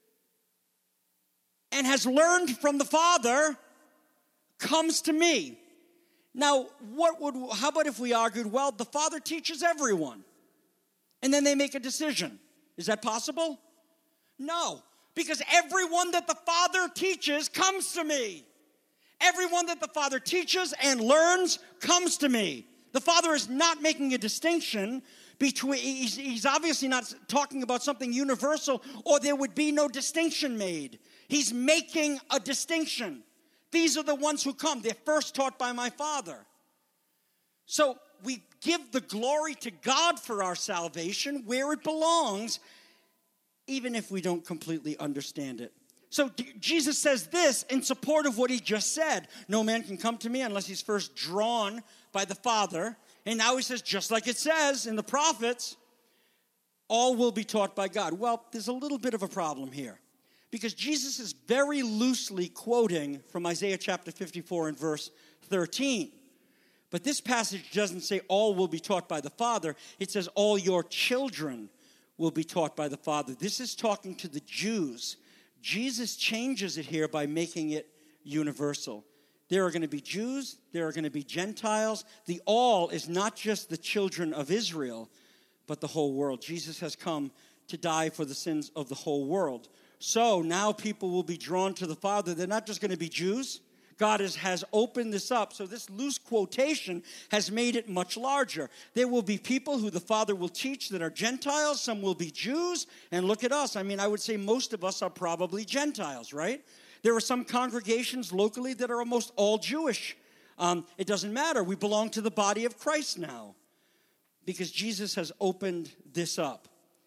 and has learned from the Father comes to me. Now, how about if we argued, well, the Father teaches everyone, and then they make a decision? Is that possible? No, because everyone that the Father teaches comes to me. Everyone that the Father teaches and learns comes to me. The Father is not making a distinction between, he's obviously not talking about something universal, or there would be no distinction made. He's making a distinction. These are the ones who come. They're first taught by my Father. So we give the glory to God for our salvation where it belongs, even if we don't completely understand it. So Jesus says this in support of what he just said. No man can come to me unless he's first drawn by the Father. And now he says, just like it says in the prophets, all will be taught by God. Well, there's a little bit of a problem here, because Jesus is very loosely quoting from Isaiah chapter 54 and verse 13. But this passage doesn't say all will be taught by the Father. It says all your children will be taught by the Father. This is talking to the Jews. Jesus changes it here by making it universal. There are going to be Jews, there are going to be Gentiles. The all is not just the children of Israel, but the whole world. Jesus has come to die for the sins of the whole world. So now people will be drawn to the Father. They're not just going to be Jews. God has opened this up. So this loose quotation has made it much larger. There will be people who the Father will teach that are Gentiles. Some will be Jews. And look at us. I mean, I would say most of us are probably Gentiles, right? There are some congregations locally that are almost all Jewish. It doesn't matter. We belong to the body of Christ now because Jesus has opened this up.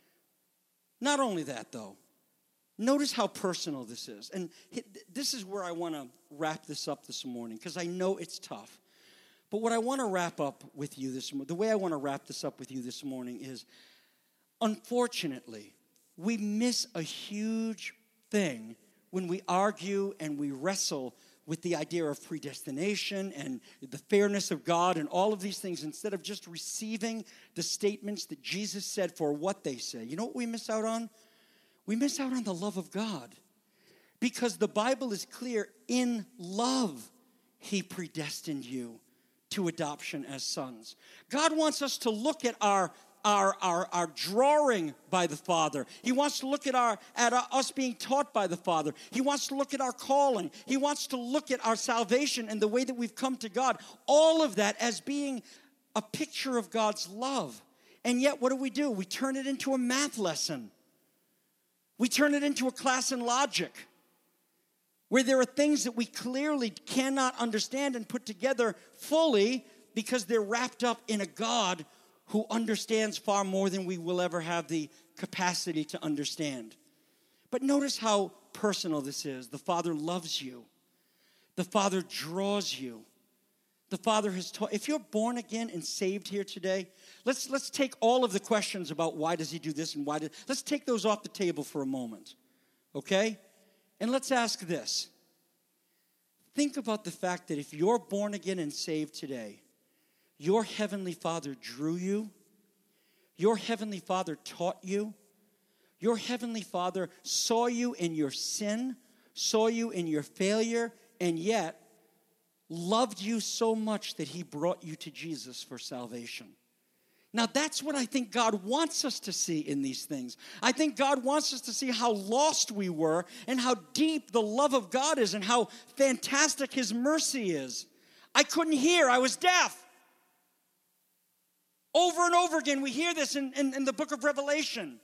Not only that, though. Notice how personal this is. And this is where I want to wrap this up this morning, because I know it's tough. But what I want to wrap up with you this morning, the way I want to wrap this up with you this morning is, unfortunately, we miss a huge thing when we argue and we wrestle with the idea of predestination and the fairness of God and all of these things, instead of just receiving the statements that Jesus said for what they say. You know what we miss out on? We miss out on the love of God. Because the Bible is clear, in love, he predestined you to adoption as sons. God wants us to look at our drawing by the Father. He wants to look at us being taught by the Father. He wants to look at our calling. He wants to look at our salvation and the way that we've come to God. All of that as being a picture of God's love. And yet, what do? We turn it into a math lesson. We turn it into a class in logic, where there are things that we clearly cannot understand and put together fully because they're wrapped up in a God who understands far more than we will ever have the capacity to understand. But notice how personal this is. The Father loves you. The Father draws you. The Father has taught. If you're born again and saved here today, let's take all of the questions about why does he do this and let's take those off the table for a moment. Okay? And let's ask this. Think about the fact that if you're born again and saved today, your Heavenly Father drew you. Your Heavenly Father taught you. Your Heavenly Father saw you in your sin, saw you in your failure, and yet loved you so much that he brought you to Jesus for salvation. Now, that's what I think God wants us to see in these things. I think God wants us to see how lost we were and how deep the love of God is and how fantastic his mercy is. I couldn't hear. I was deaf. Over and over again, we hear this in the book of Revelation.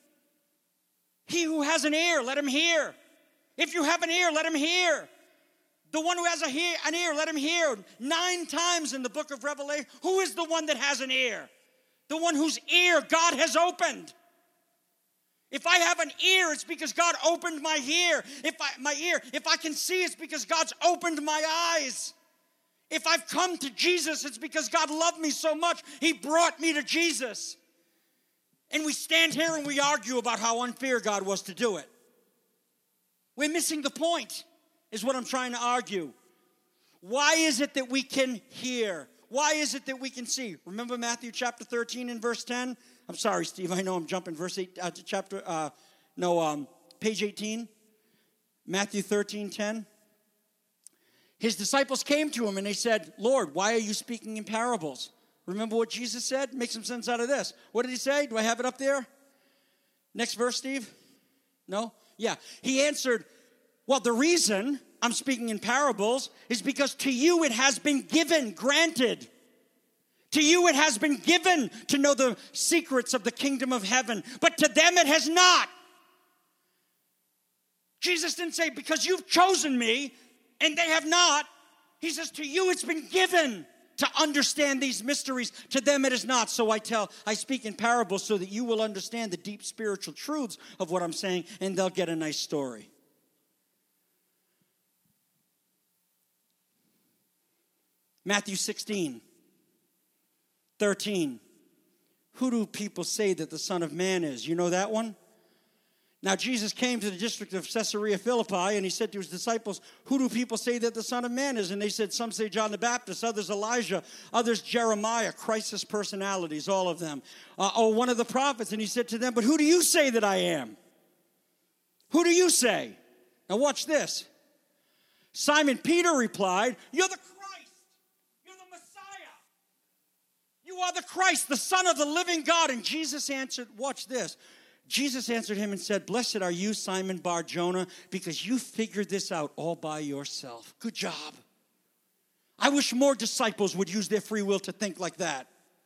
He who has an ear, let him hear. If you have an ear, let him hear. The one who has an ear, let him hear. 9 times in the book of Revelation. Who is the one that has an ear? The one whose ear God has opened. If I have an ear, it's because God opened my ear. If I can see, it's because God's opened my eyes. If I've come to Jesus, it's because God loved me so much, he brought me to Jesus. And we stand here and we argue about how unfair God was to do it. We're missing the point, is what I'm trying to argue. Why is it that we can hear? Why is it that we can see? Remember Matthew chapter 13 and verse 10? I'm sorry, Steve, I know I'm jumping verse 8, page 18. Matthew 13:10. His disciples came to him and they said, Lord, why are you speaking in parables? Remember what Jesus said? Make some sense out of this. What did he say? Do I have it up there? Next verse, Steve? No? Yeah. He answered, well, the reason I'm speaking in parables is because to you it has been given, granted. To you it has been given to know the secrets of the kingdom of heaven, but to them it has not. Jesus didn't say, because you've chosen me, and they have not. He says, to you it's been given to understand these mysteries. To them it is not. So I speak in parables so that you will understand the deep spiritual truths of what I'm saying, and they'll get a nice story. Matthew 16:13. Who do people say that the Son of Man is? You know that one? Now, Jesus came to the district of Caesarea Philippi, and he said to his disciples, who do people say that the Son of Man is? And they said, some say John the Baptist, others Elijah, others Jeremiah, crisis personalities, all of them. Or one of the prophets. And he said to them, but who do you say that I am? Who do you say? Now, watch this. Simon Peter replied, you're the Christ. You're the Messiah. You are the Christ, the Son of the living God. And Jesus answered, watch this. Jesus answered him and said, blessed are you, Simon Bar-Jonah, because you figured this out all by yourself. Good job. I wish more disciples would use their free will to think like that.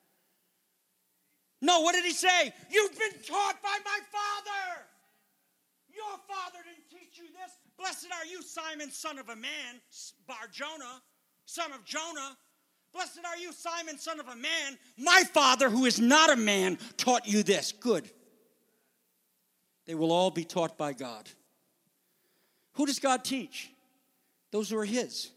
No, what did he say? You've been taught by my Father. Your father didn't teach you this. Blessed are you, Simon, son of a man, Bar-Jonah, son of Jonah. Blessed are you, Simon, son of a man. My Father, who is not a man, taught you this. Good. They will all be taught by God. Who does God teach? Those who are his.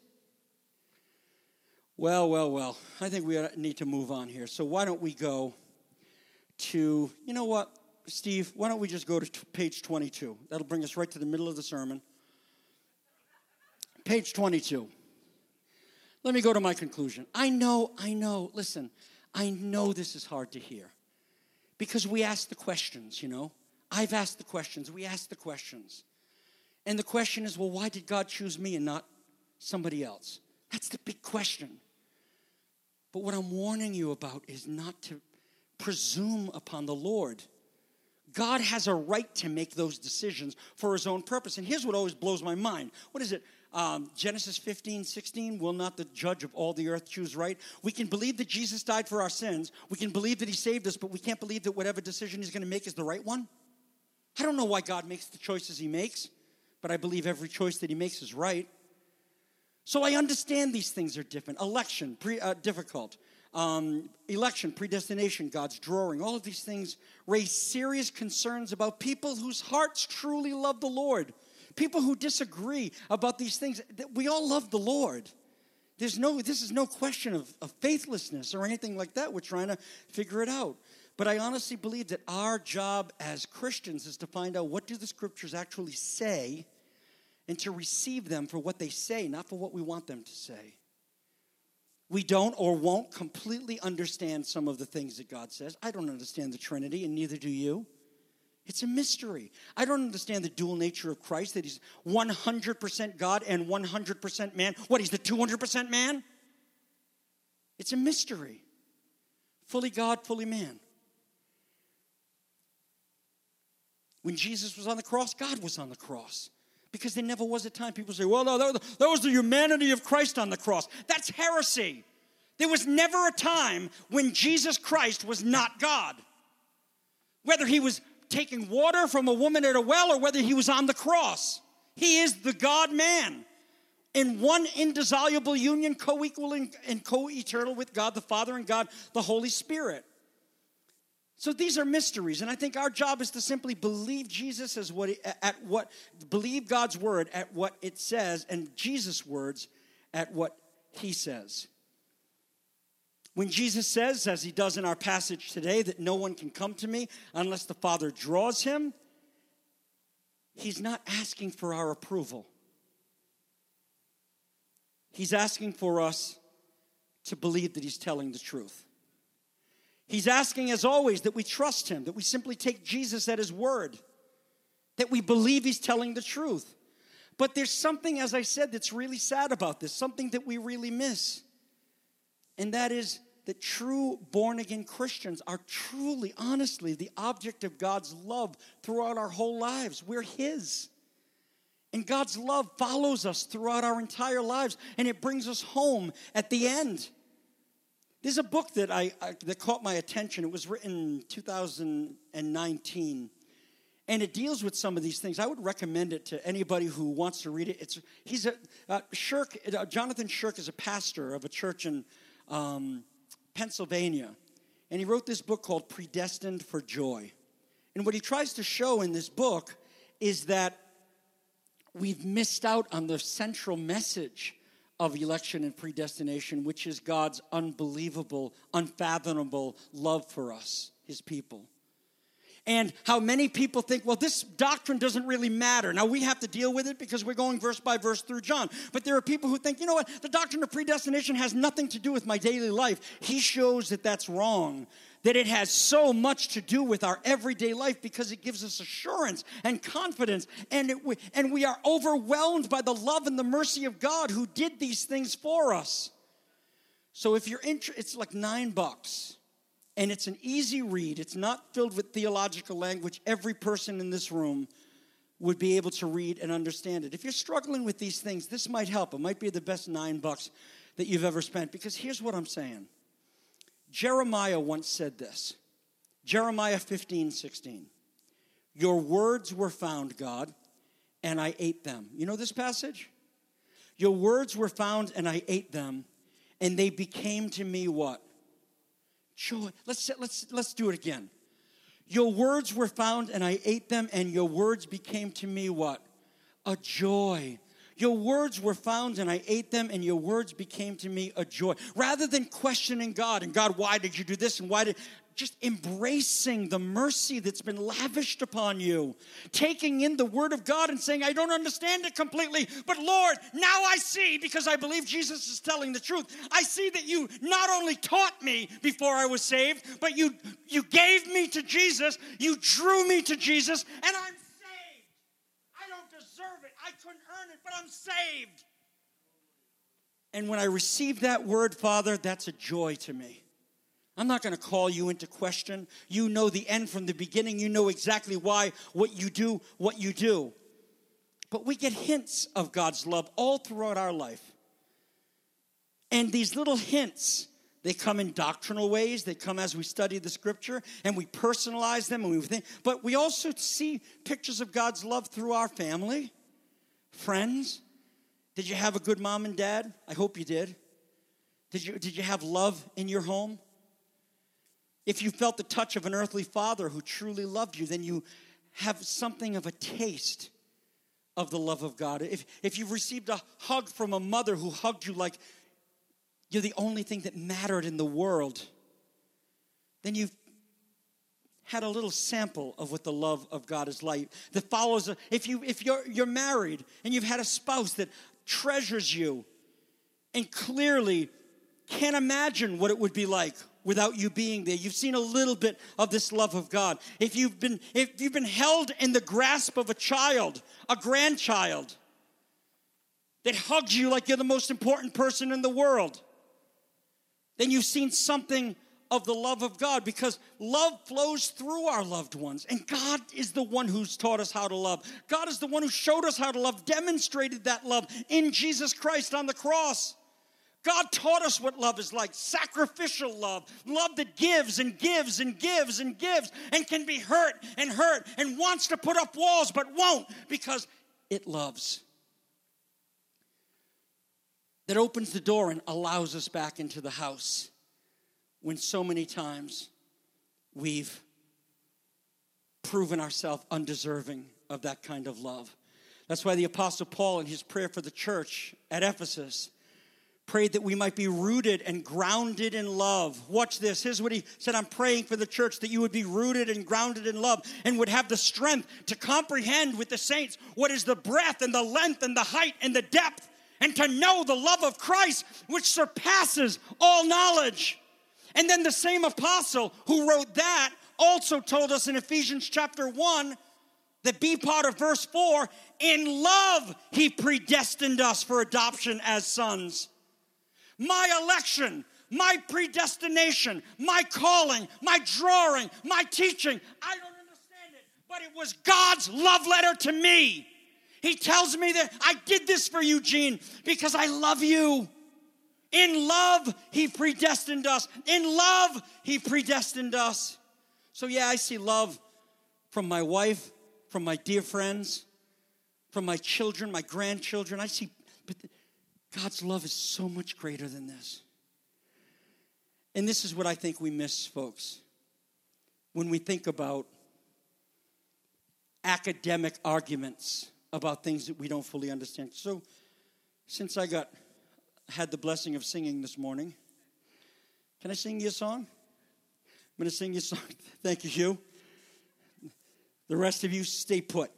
Well. I think we need to move on here. So why don't we go to, you know what, Steve? Why don't we just go to page 22? That'll bring us right to the middle of the sermon. Page 22. Let me go to my conclusion. I know, listen, I know this is hard to hear because we ask the questions, I've asked the questions, we ask the questions. And the question is, well, why did God choose me and not somebody else? That's the big question. But what I'm warning you about is not to presume upon the Lord. God has a right to make those decisions for his own purpose. And here's what always blows my mind. What is it? Genesis 15:16, will not the judge of all the earth choose right? We can believe that Jesus died for our sins. We can believe that he saved us, but we can't believe that whatever decision he's going to make is the right one. I don't know why God makes the choices he makes, but I believe every choice that he makes is right. So I understand these things are different. Election, difficult. Election, predestination, God's drawing. All of these things raise serious concerns about people whose hearts truly love the Lord. People who disagree about these things. We all love the Lord. This is no question of faithlessness or anything like that. We're trying to figure it out. But I honestly believe that our job as Christians is to find out what do the scriptures actually say and to receive them for what they say, not for what we want them to say. We don't or won't completely understand some of the things that God says. I don't understand the Trinity, and neither do you. It's a mystery. I don't understand the dual nature of Christ, that he's 100% God and 100% man. What, he's the 200% man? It's a mystery. Fully God, fully man. When Jesus was on the cross, God was on the cross. Because there never was a time people say, well, no, that was the humanity of Christ on the cross. That's heresy. There was never a time when Jesus Christ was not God. Whether he was taking water from a woman at a well or whether he was on the cross. He is the God-man in one indissoluble union, co-equal and co-eternal with God the Father and God the Holy Spirit. So these are mysteries, and I think our job is to simply believe Jesus believe God's word at what it says, and Jesus' words at what he says. When Jesus says, as he does in our passage today, that no one can come to me unless the Father draws him, he's not asking for our approval. He's asking for us to believe that he's telling the truth. He's asking, as always, that we trust him, that we simply take Jesus at his word, that we believe he's telling the truth. But there's something, as I said, that's really sad about this, something that we really miss. And that is that true born-again Christians are truly, honestly, the object of God's love throughout our whole lives. We're his. And God's love follows us throughout our entire lives, and it brings us home at the end. There's a book that that caught my attention. It was written in 2019, and it deals with some of these things. I would recommend it to anybody who wants to read it. Jonathan Shirk is a pastor of a church in Pennsylvania, and he wrote this book called Predestined for Joy. And what he tries to show in this book is that we've missed out on the central message of election and predestination, which is God's unbelievable, unfathomable love for us, his people. And how many people think, well, this doctrine doesn't really matter. Now, we have to deal with it because we're going verse by verse through John. But there are people who think, you know what, the doctrine of predestination has nothing to do with my daily life. He shows that that's wrong, that it has so much to do with our everyday life because it gives us assurance and confidence. And we are overwhelmed by the love and the mercy of God who did these things for us. So if you're interested, it's like $9. And it's an easy read. It's not filled with theological language. Every person in this room would be able to read and understand it. If you're struggling with these things, this might help. It might be the best $9 that you've ever spent. Because here's what I'm saying. Jeremiah once said this. Jeremiah 15:16. Your words were found, God, and I ate them. You know this passage? Your words were found, and I ate them, and they became to me what? Joy. Let's do it again. Your words were found, and I ate them, and your words became to me what? A joy. Your words were found, and I ate them, and your words became to me a joy. Rather than questioning God, and God, why did you do this, and why did... just embracing the mercy that's been lavished upon you, taking in the Word of God and saying, I don't understand it completely, but Lord, now I see, because I believe Jesus is telling the truth. I see that you not only taught me before I was saved, but you gave me to Jesus, you drew me to Jesus, and I'm saved. I don't deserve it. I couldn't earn it, but I'm saved. And when I receive that word, Father, that's a joy to me. I'm not going to call you into question. You know the end from the beginning. You know exactly why, what you do. But we get hints of God's love all throughout our life. And these little hints, they come in doctrinal ways. They come as we study the Scripture, and we personalize them. And we think. But we also see pictures of God's love through our family, friends. Did you have a good mom and dad? I hope you did. Did you have love in your home? If you felt the touch of an earthly father who truly loved you, then you have something of a taste of the love of God. If you've received a hug from a mother who hugged you like you're the only thing that mattered in the world, then you've had a little sample of what the love of God is like. That follows. If you're married and you've had a spouse that treasures you and clearly can't imagine what it would be like without you being there. You've seen a little bit of this love of God. If you've been held in the grasp of a child, a grandchild, that hugs you like you're the most important person in the world, then you've seen something of the love of God, because love flows through our loved ones. And God is the one who's taught us how to love. God is the one who showed us how to love, demonstrated that love in Jesus Christ on the cross. God taught us what love is like, sacrificial love, love that gives and gives and gives and gives and can be hurt and wants to put up walls but won't because it loves. That opens the door and allows us back into the house when so many times we've proven ourselves undeserving of that kind of love. That's why the Apostle Paul, in his prayer for the church at Ephesus, prayed that we might be rooted and grounded in love. Watch this. Here's what he said. I'm praying for the church that you would be rooted and grounded in love and would have the strength to comprehend with the saints what is the breadth and the length and the height and the depth, and to know the love of Christ which surpasses all knowledge. And then the same apostle who wrote that also told us in Ephesians chapter 1, the B part of verse 4, in love he predestined us for adoption as sons. My election, my predestination, my calling, my drawing, my teaching, I don't understand it, but it was God's love letter to me. He tells me that I did this for you, Gene, because I love you. In love, he predestined us. In love, he predestined us. So yeah, I see love from my wife, from my dear friends, from my children, my grandchildren. I see, but God's love is so much greater than this. And this is what I think we miss, folks, when we think about academic arguments about things that we don't fully understand. So, since I had the blessing of singing this morning, can I sing you a song? I'm going to sing you a song. Thank you, Hugh. The rest of you, stay put.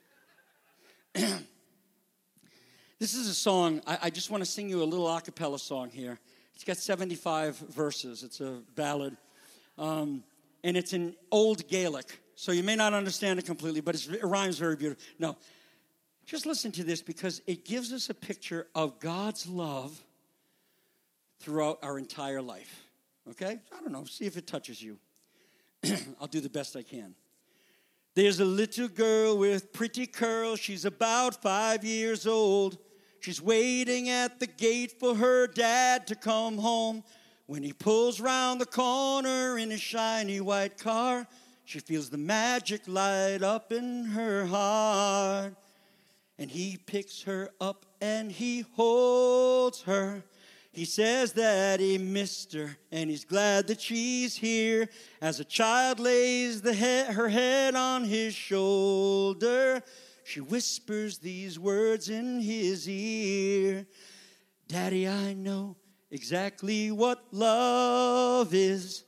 This is a song, I just want to sing you a little a cappella song here. It's got 75 verses. It's a ballad. And it's in Old Gaelic. So you may not understand it completely, but it rhymes very beautifully. No, just listen to this because it gives us a picture of God's love throughout our entire life. Okay? I don't know. See if it touches you. I'll do the best I can. There's a little girl with pretty curls. She's about 5 years old. She's waiting at the gate for her dad to come home. When he pulls round the corner in his shiny white car, she feels the magic light up in her heart. And he picks her up and he holds her. He says that he missed her and he's glad that she's here. As a child lays her head on his shoulder, she whispers these words in his ear. Daddy, I know exactly what love is.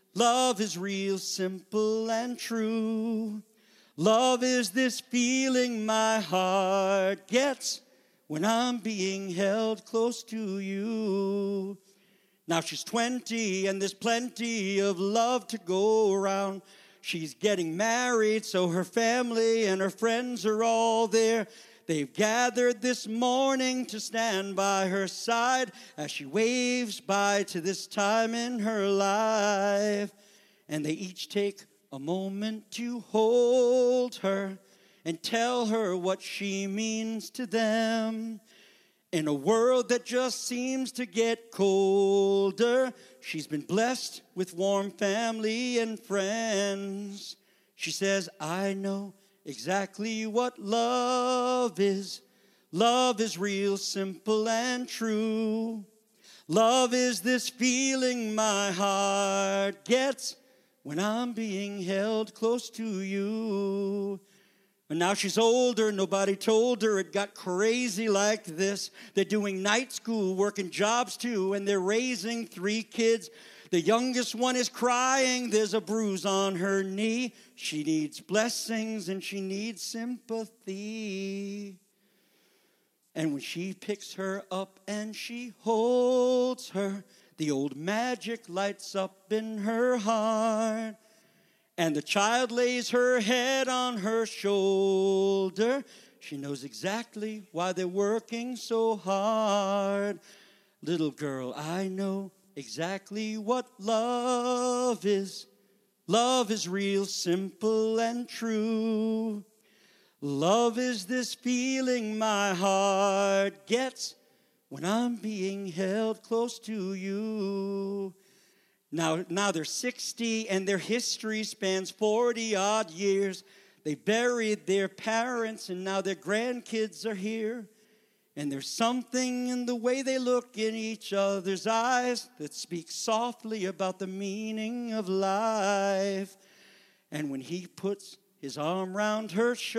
Love is real, simple, and true. Love is this feeling my heart gets when I'm being held close to you. Now she's 20 and there's plenty of love to go around. She's getting married, so her family and her friends are all there. They've gathered this morning to stand by her side as she waves bye to this time in her life. And they each take a moment to hold her and tell her what she means to them. In a world that just seems to get colder, she's been blessed with warm family and friends. She says, I know exactly what love is. Love is real, simple, and true. Love is this feeling my heart gets when I'm being held close to you. And now she's older, nobody told her it got crazy like this. They're doing night school, working jobs too, and they're raising 3 kids. The youngest one is crying, there's a bruise on her knee. She needs blessings and she needs sympathy. And when she picks her up and she holds her, the old magic lights up in her heart. And the child lays her head on her shoulder. She knows exactly why they're working so hard. Little girl, I know exactly what love is. Love is real, simple, and true. Love is this feeling my heart gets when I'm being held close to you. Now they're 60 and their history spans 40-odd years. They buried their parents and now their grandkids are here. And there's something in the way they look in each other's eyes that speaks softly about the meaning of life. And when he puts his arm around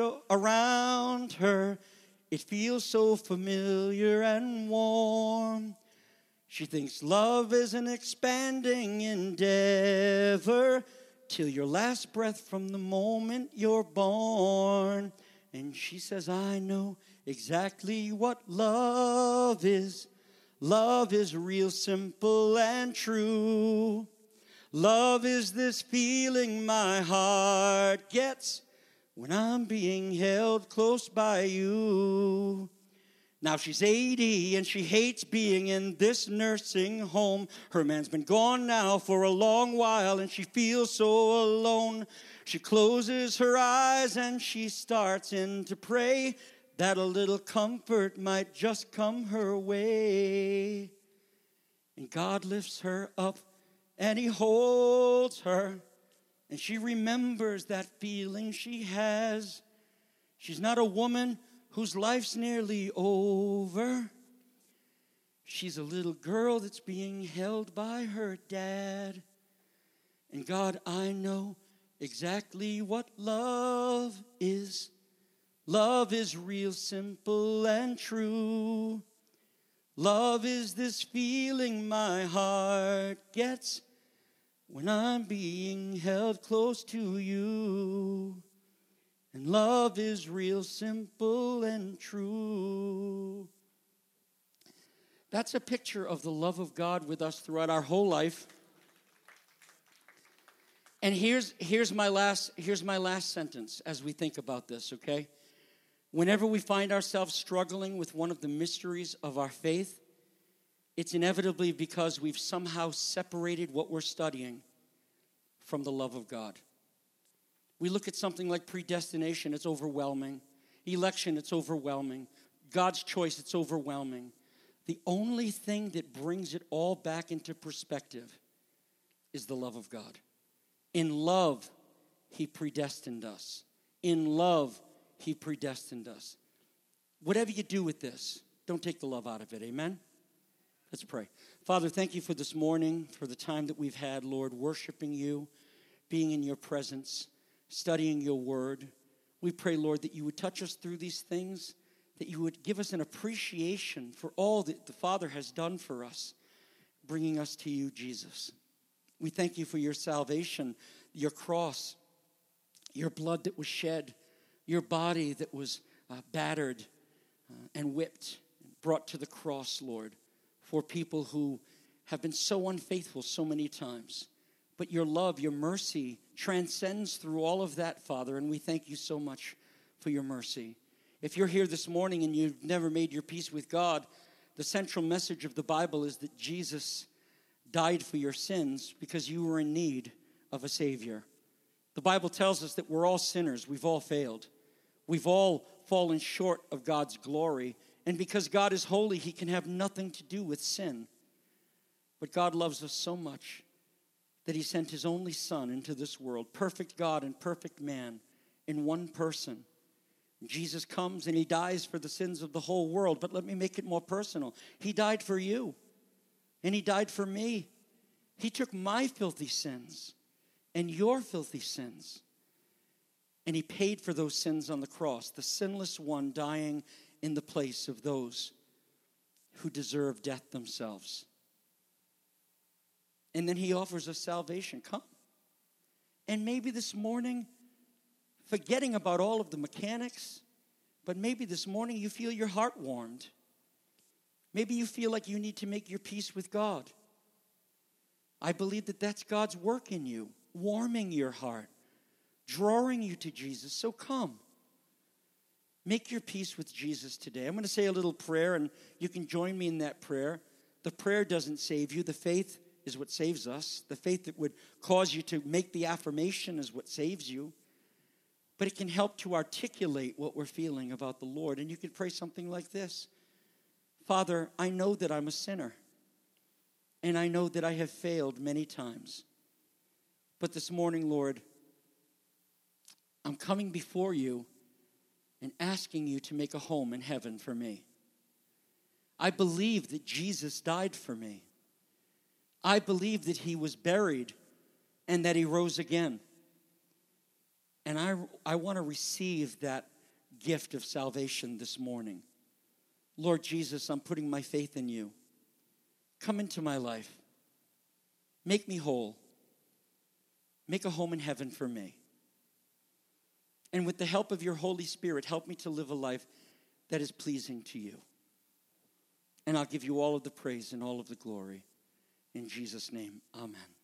her, it feels so familiar and warm. She thinks love is an expanding endeavor till your last breath from the moment you're born. And she says, I know exactly what love is. Love is real, simple, and true. Love is this feeling my heart gets when I'm being held close by you. Now she's 80 and she hates being in this nursing home. Her man's been gone now for a long while and she feels so alone. She closes her eyes and she starts in to pray that a little comfort might just come her way. And God lifts her up and he holds her and she remembers that feeling she has. She's not a woman whose life's nearly over. She's a little girl that's being held by her dad. And God, I know exactly what love is. Love is real, simple, and true. Love is this feeling my heart gets when I'm being held close to you. And love is real, simple, and true. That's a picture of the love of God with us throughout our whole life. And here's my last sentence as we think about this, okay? Whenever we find ourselves struggling with one of the mysteries of our faith, it's inevitably because we've somehow separated what we're studying from the love of God. We look at something like predestination, it's overwhelming. Election, it's overwhelming. God's choice, it's overwhelming. The only thing that brings it all back into perspective is the love of God. In love, he predestined us. In love, he predestined us. Whatever you do with this, don't take the love out of it. Amen? Let's pray. Father, thank you for this morning, for the time that we've had, Lord, worshiping you, being in your presence, studying your word. We pray, Lord, that you would touch us through these things, that you would give us an appreciation for all that the Father has done for us, bringing us to you, Jesus. We thank you for your salvation, your cross, your blood that was shed, your body that was battered and whipped, brought to the cross, Lord, for people who have been so unfaithful so many times. But your love, your mercy transcends through all of that, Father, and we thank you so much for your mercy. If you're here this morning and you've never made your peace with God, the central message of the Bible is that Jesus died for your sins because you were in need of a Savior. The Bible tells us that we're all sinners. We've all failed. We've all fallen short of God's glory. And because God is holy, he can have nothing to do with sin. But God loves us so much that he sent his only Son into this world, perfect God and perfect man in one person. Jesus comes and he dies for the sins of the whole world. But let me make it more personal. He died for you, and he died for me. He took my filthy sins and your filthy sins, and he paid for those sins on the cross, the sinless one dying in the place of those who deserve death themselves. And then he offers us salvation. Come. And maybe this morning, forgetting about all of the mechanics, but maybe this morning you feel your heart warmed. Maybe you feel like you need to make your peace with God. I believe that that's God's work in you, warming your heart, drawing you to Jesus. So come. Make your peace with Jesus today. I'm going to say a little prayer, and you can join me in that prayer. The prayer doesn't save you. The faith is what saves us. The faith that would cause you to make the affirmation is what saves you. But it can help to articulate what we're feeling about the Lord. And you can pray something like this. Father, I know that I'm a sinner. And I know that I have failed many times. But this morning, Lord, I'm coming before you and asking you to make a home in heaven for me. I believe that Jesus died for me. I believe that he was buried and that he rose again. And I want to receive that gift of salvation this morning. Lord Jesus, I'm putting my faith in you. Come into my life. Make me whole. Make a home in heaven for me. And with the help of your Holy Spirit, help me to live a life that is pleasing to you. And I'll give you all of the praise and all of the glory. In Jesus' name, amen.